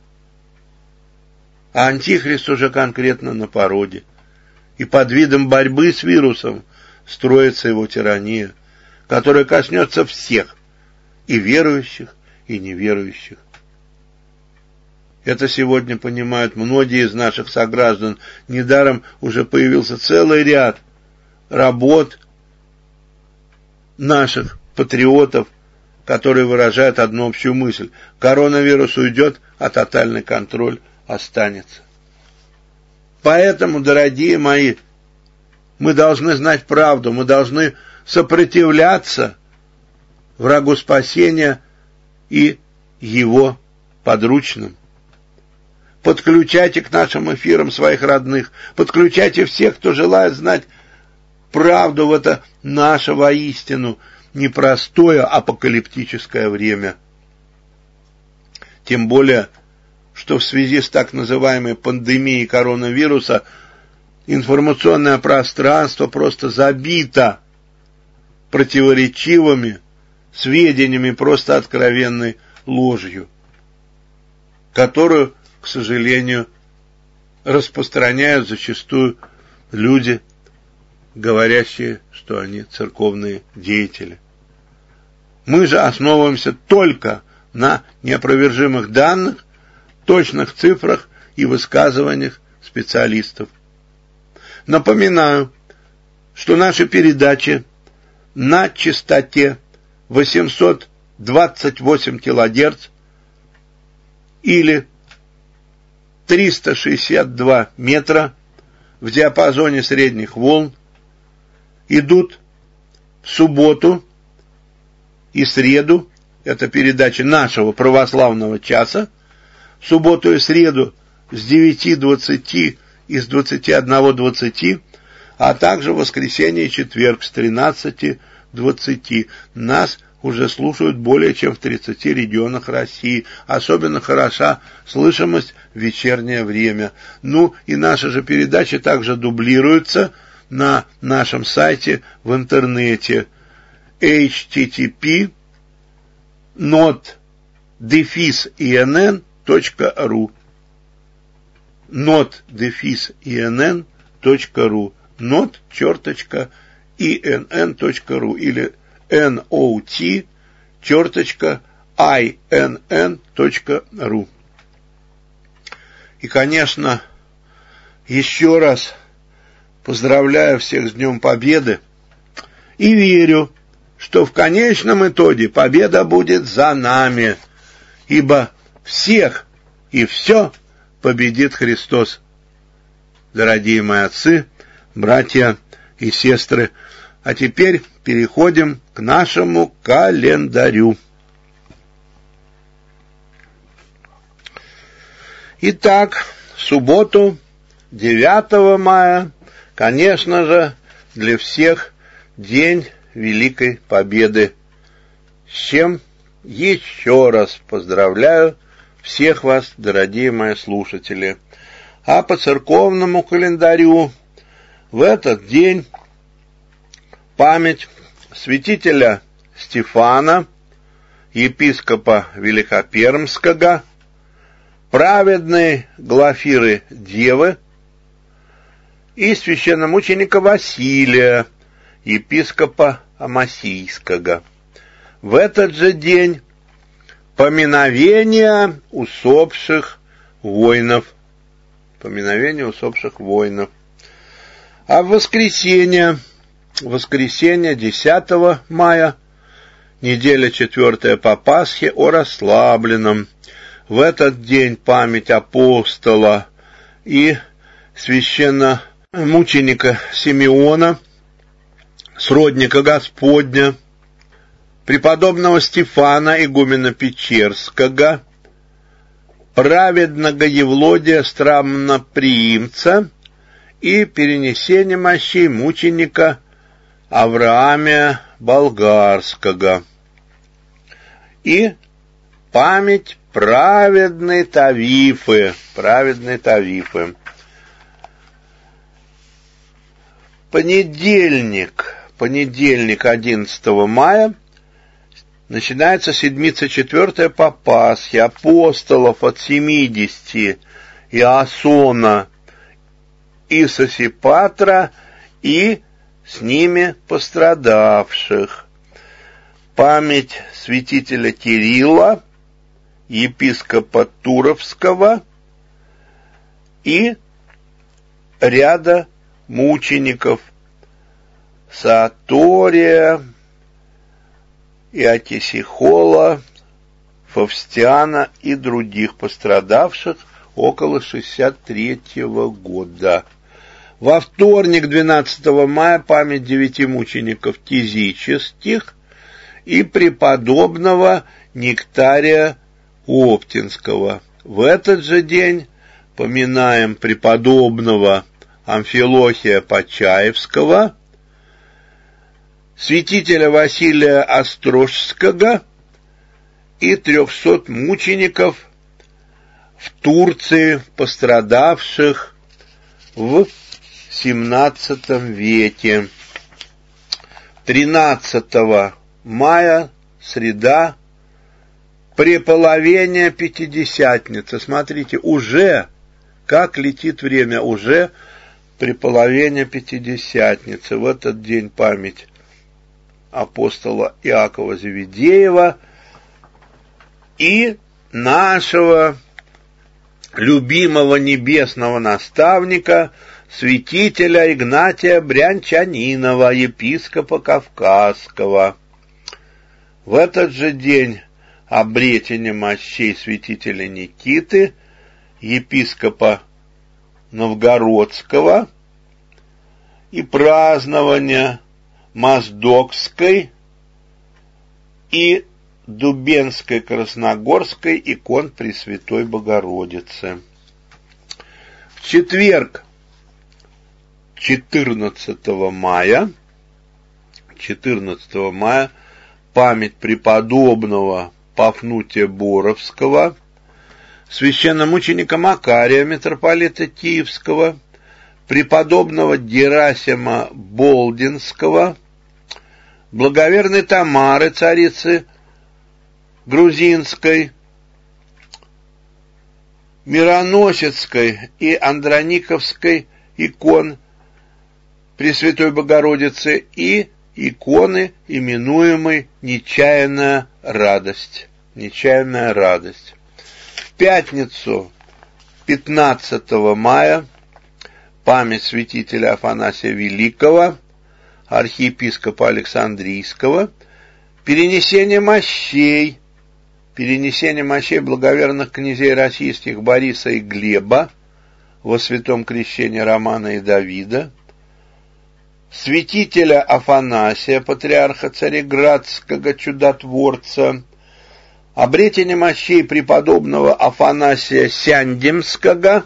Speaker 1: А Антихрист уже конкретно на пороге. И под видом борьбы с вирусом строится его тирания, которая коснется всех, и верующих, и неверующих. Это сегодня понимают многие из наших сограждан. Недаром уже появился целый ряд работ наших патриотов, которые выражают одну общую мысль. Коронавирус уйдет, а тотальный контроль останется. Поэтому, дорогие мои, мы должны знать правду, мы должны сопротивляться врагу спасения и его подручным. Подключайте к нашим эфирам своих родных, подключайте всех, кто желает знать правду в это наше воистину непростое апокалиптическое время. Тем более, что в связи с так называемой пандемией коронавируса информационное пространство просто забито противоречивыми сведениями, просто откровенной ложью. которую, к сожалению, распространяют зачастую люди, говорящие, что они церковные деятели. Мы же основываемся только на неопровержимых данных, точных цифрах и высказываниях специалистов. Напоминаю, что наши передачи на частоте 828 кГц или 362 метра в диапазоне средних волн идут в субботу и среду, это передача нашего православного часа, в субботу и среду с 9:20 и с 21:20, а также в воскресенье и четверг с 13:20. Нас уже слушают более чем в 30 регионах России. Особенно хороша слышимость в вечернее время. Ну и наши же передачи также дублируются на нашем сайте в интернете http://not-inn.ru not-inn.ru not-inn.ru или not-inn.ru. И, конечно, еще раз поздравляю всех с Днем Победы и верю, что в конечном итоге победа будет за нами, ибо всех и все победит Христос. Дорогие мои отцы, братья и сестры, а теперь переходим к нашему календарю. Итак, в субботу, 9 мая, конечно же, для всех День Великой Победы, с чем еще раз поздравляю всех вас, дорогие мои слушатели. А по церковному календарю в этот день память святителя Стефана, епископа Великопермского, праведной Глафиры Девы и священномученика Василия, епископа Амасийского. В этот же день поминовение усопших воинов. Поминовение усопших воинов. А в воскресенье 10 мая, неделя 4 по Пасхе, о расслабленном. В этот день память апостола и священномученика Симеона, сродника Господня, преподобного Стефана, игумена Печерского, праведного Евлодия Странноприимца и перенесение мощей мученика Авраамия Болгарского. И память праведной Тавифы. Понедельник 11 мая, начинается седмица 4 по Пасхе, апостолов от 70, Иасона и Сосипатра, и с ними пострадавших. Память святителя Кирилла, епископа Туровского и ряда мучеников Саатория, Иотисихола, Фавстиана и других пострадавших около 63-го года. Во вторник, 12 мая, память 9 мучеников тизических и преподобного Нектария Оптинского. В этот же день поминаем преподобного Амфилохия Почаевского, святителя Василия Острожского и 300 мучеников в Турции, пострадавших в XVII веке. 13 мая, среда, преполовение Пятидесятницы. Смотрите, уже, как летит время, уже преполовение Пятидесятницы. В этот день память апостола Иакова Зеведеева и нашего любимого небесного наставника, святителя Игнатия Брянчанинова, епископа Кавказского. В этот же день обретение мощей святителя Никиты, епископа Новгородского, и празднование Моздокской и Дубенской Красногорской икон Пресвятой Богородицы. В четверг, 14 мая, память преподобного Пафнутия Боровского, священномученика Макария, митрополита Киевского, преподобного Герасима Болдинского, благоверной Тамары, царицы Грузинской, Мироносецкой и Андрониковской икон Пресвятой Богородицы и иконы, именуемой «Нечаянная радость». «Нечаянная радость». В пятницу, 15 мая, память святителя Афанасия Великого, архиепископа Александрийского, перенесение мощей благоверных князей российских Бориса и Глеба во святом крещении Романа и Давида, святителя Афанасия, патриарха Цареградского чудотворца, обретение мощей преподобного Афанасия Сяндемского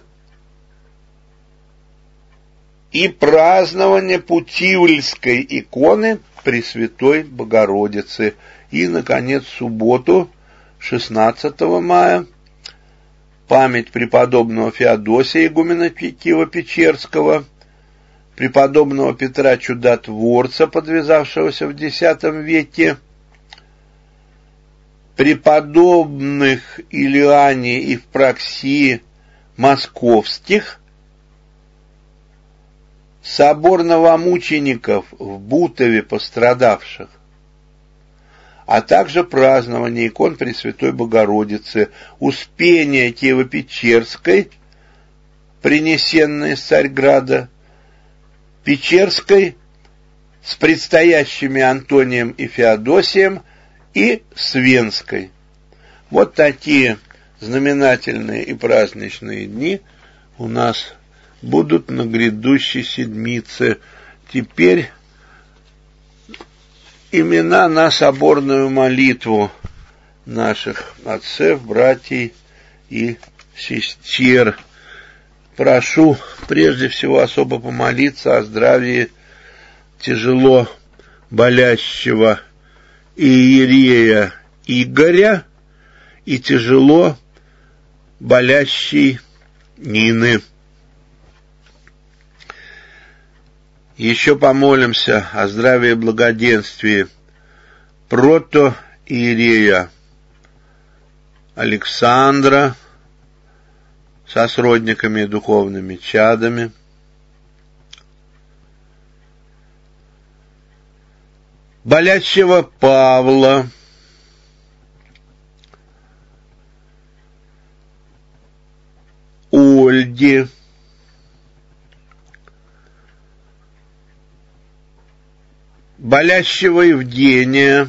Speaker 1: и празднование Путивльской иконы Пресвятой Богородицы. И, наконец, в субботу, 16 мая, память преподобного Феодосия, игумена Киево-Печерского, преподобного Петра Чудотворца, подвязавшегося в X веке, преподобных Илиане и Евпроксии московских, собор новомучеников в Бутове пострадавших, а также празднование икон Пресвятой Богородицы, Успения Киево-Печерской, принесенной из Царьграда, Печерской с предстоящими Антонием и Феодосием и Свенской. Вот такие знаменательные и праздничные дни у нас будут на грядущей седмице. Теперь имена на соборную молитву наших отцев, братьев и сестер. Прошу прежде всего особо помолиться о здравии тяжело болящего иерея Игоря и тяжело болящей Нины. Еще помолимся о здравии и благоденствии протоиерея Александра со сродниками и духовными чадами, болящего Павла, Ольги, болящего Евгения,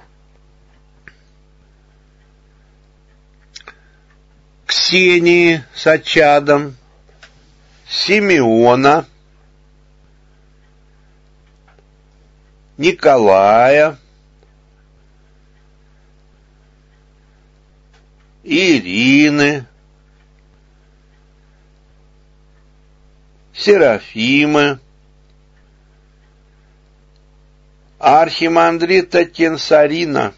Speaker 1: Ксении с очадом, Симеона, Николая, Ирины, Серафимы, архимандрита Кенсарина,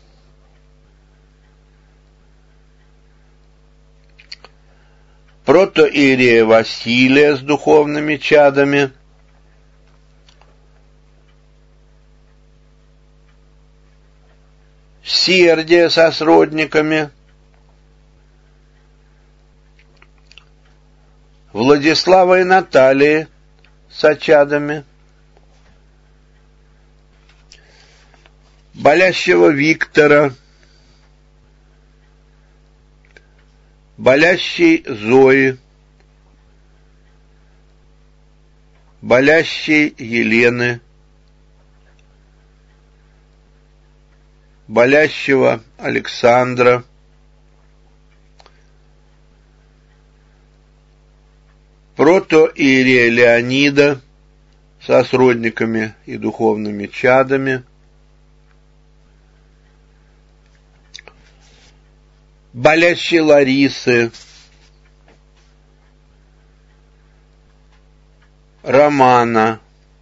Speaker 1: протоиерея Василия с духовными чадами, Сергия со сродниками, Владислава и Натальи с чадами, болящего Виктора, болящей Зои, болящей Елены, болящего Александра, протоиерея Леонида со сродниками и духовными чадами, болящей Ларисы, Романа,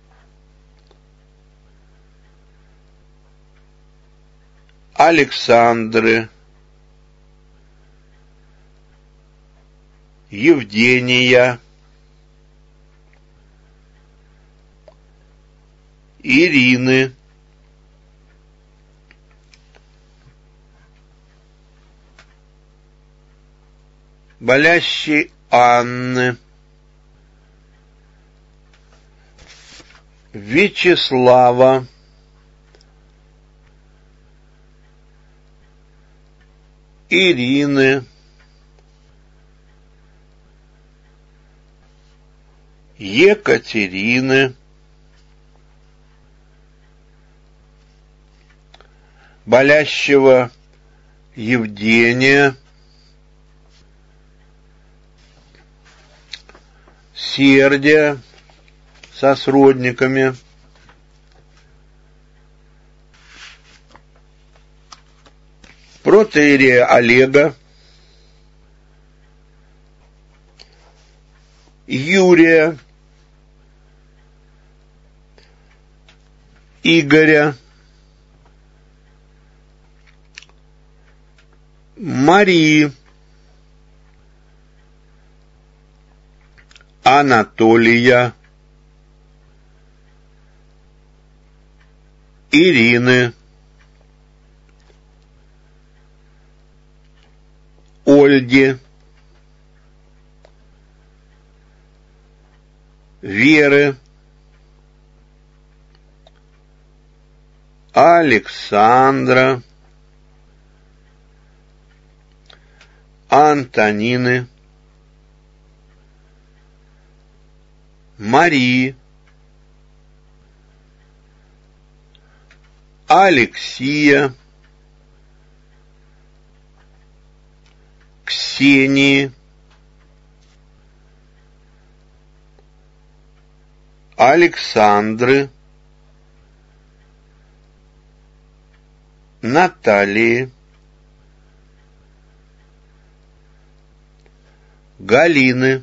Speaker 1: Александры, Евгения, Ирины, болящей Анны, Вячеслава, Ирины, Екатерины, болящего Евгения, Сердия со сродниками, протоиерея Олега, Юрия, Игоря, Марии, Анатолия, Ирины, Ольги, Веры, Александра, Антонины, Марии, Алексия, Ксении, Александры, Натальи, Галины,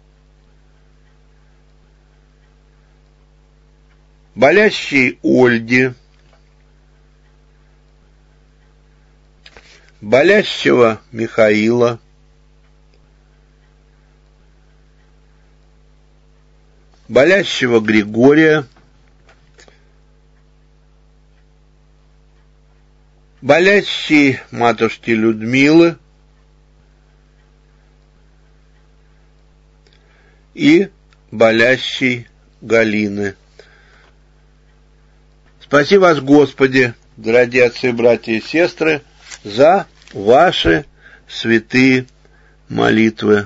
Speaker 1: болящей Ольги, болящего Михаила, болящего Григория, болящей матушки Людмилы и болящей Галины. Спаси вас, Господи, дорогие отцы, братья и сестры, за ваши святые молитвы.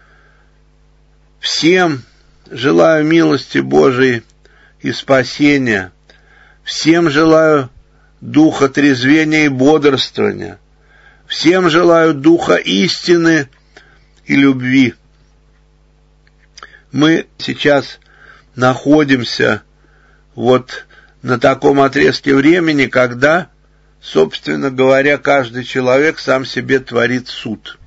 Speaker 1: Всем желаю милости Божией и спасения. Всем желаю духа трезвения и бодрствования. Всем желаю духа истины и любви. Мы сейчас находимся вот на таком отрезке времени, когда, собственно говоря, каждый человек сам себе творит суд.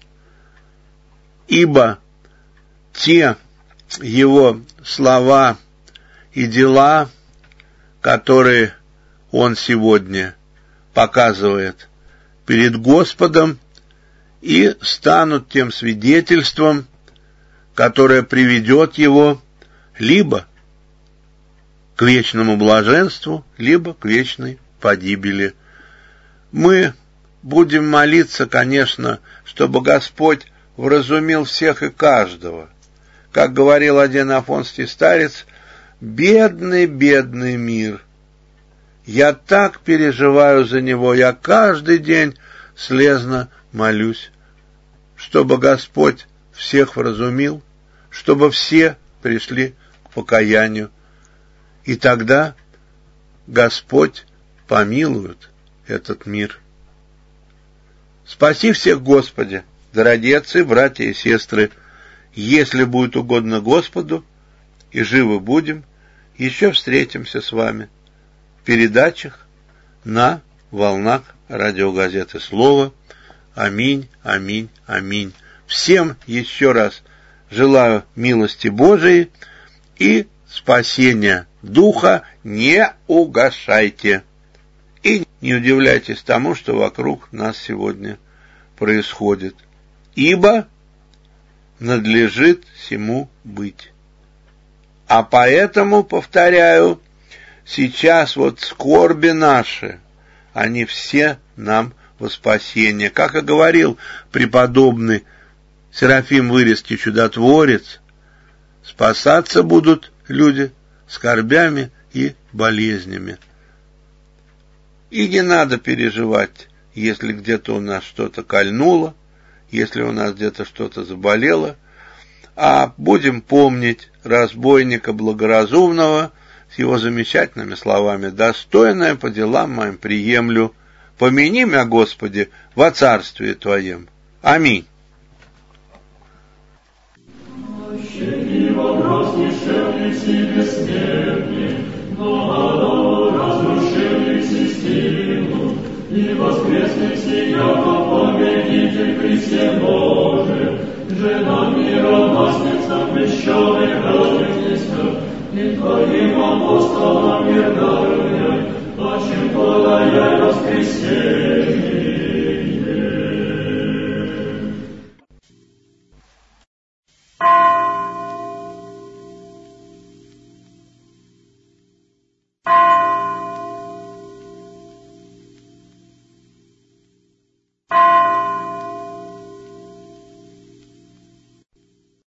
Speaker 1: Ибо те его слова и дела, которые он сегодня показывает перед Господом, и станут тем свидетельством, которое приведет его либо к вечному блаженству, либо к вечной погибели. Мы будем молиться, конечно, чтобы Господь вразумил всех и каждого, как говорил один афонский старец, бедный, бедный мир. Я так переживаю за него, я каждый день слезно молюсь, чтобы Господь всех вразумил, чтобы все пришли к покаянию, и тогда Господь помилует этот мир. Спаси всех, Господи, дорогие отцы, братья и сестры, если будет угодно Господу, и живы будем, еще встретимся с вами в передачах на волнах радиогазеты «Слово». Аминь, аминь, аминь. Всем еще раз желаю милости Божией и спасения духа. Не угашайте. И не удивляйтесь тому, что вокруг нас сегодня происходит. Ибо надлежит сему быть. А поэтому, повторяю, сейчас вот скорби наши, они все нам во спасение. Как и говорил преподобный Серафим Вырезкий чудотворец, спасаться будут люди скорбями и болезнями. И не надо переживать, если где-то у нас что-то кольнуло, если у нас где-то что-то заболело, а будем помнить разбойника благоразумного с его замечательными словами: «Достойное по делам моим приемлю, помяни меня, Господи, во царстве Твоем». Аминь.
Speaker 2: И воскресный сиял победитель Христе Боже, жена мира, властница крещеных развестница, и Твоим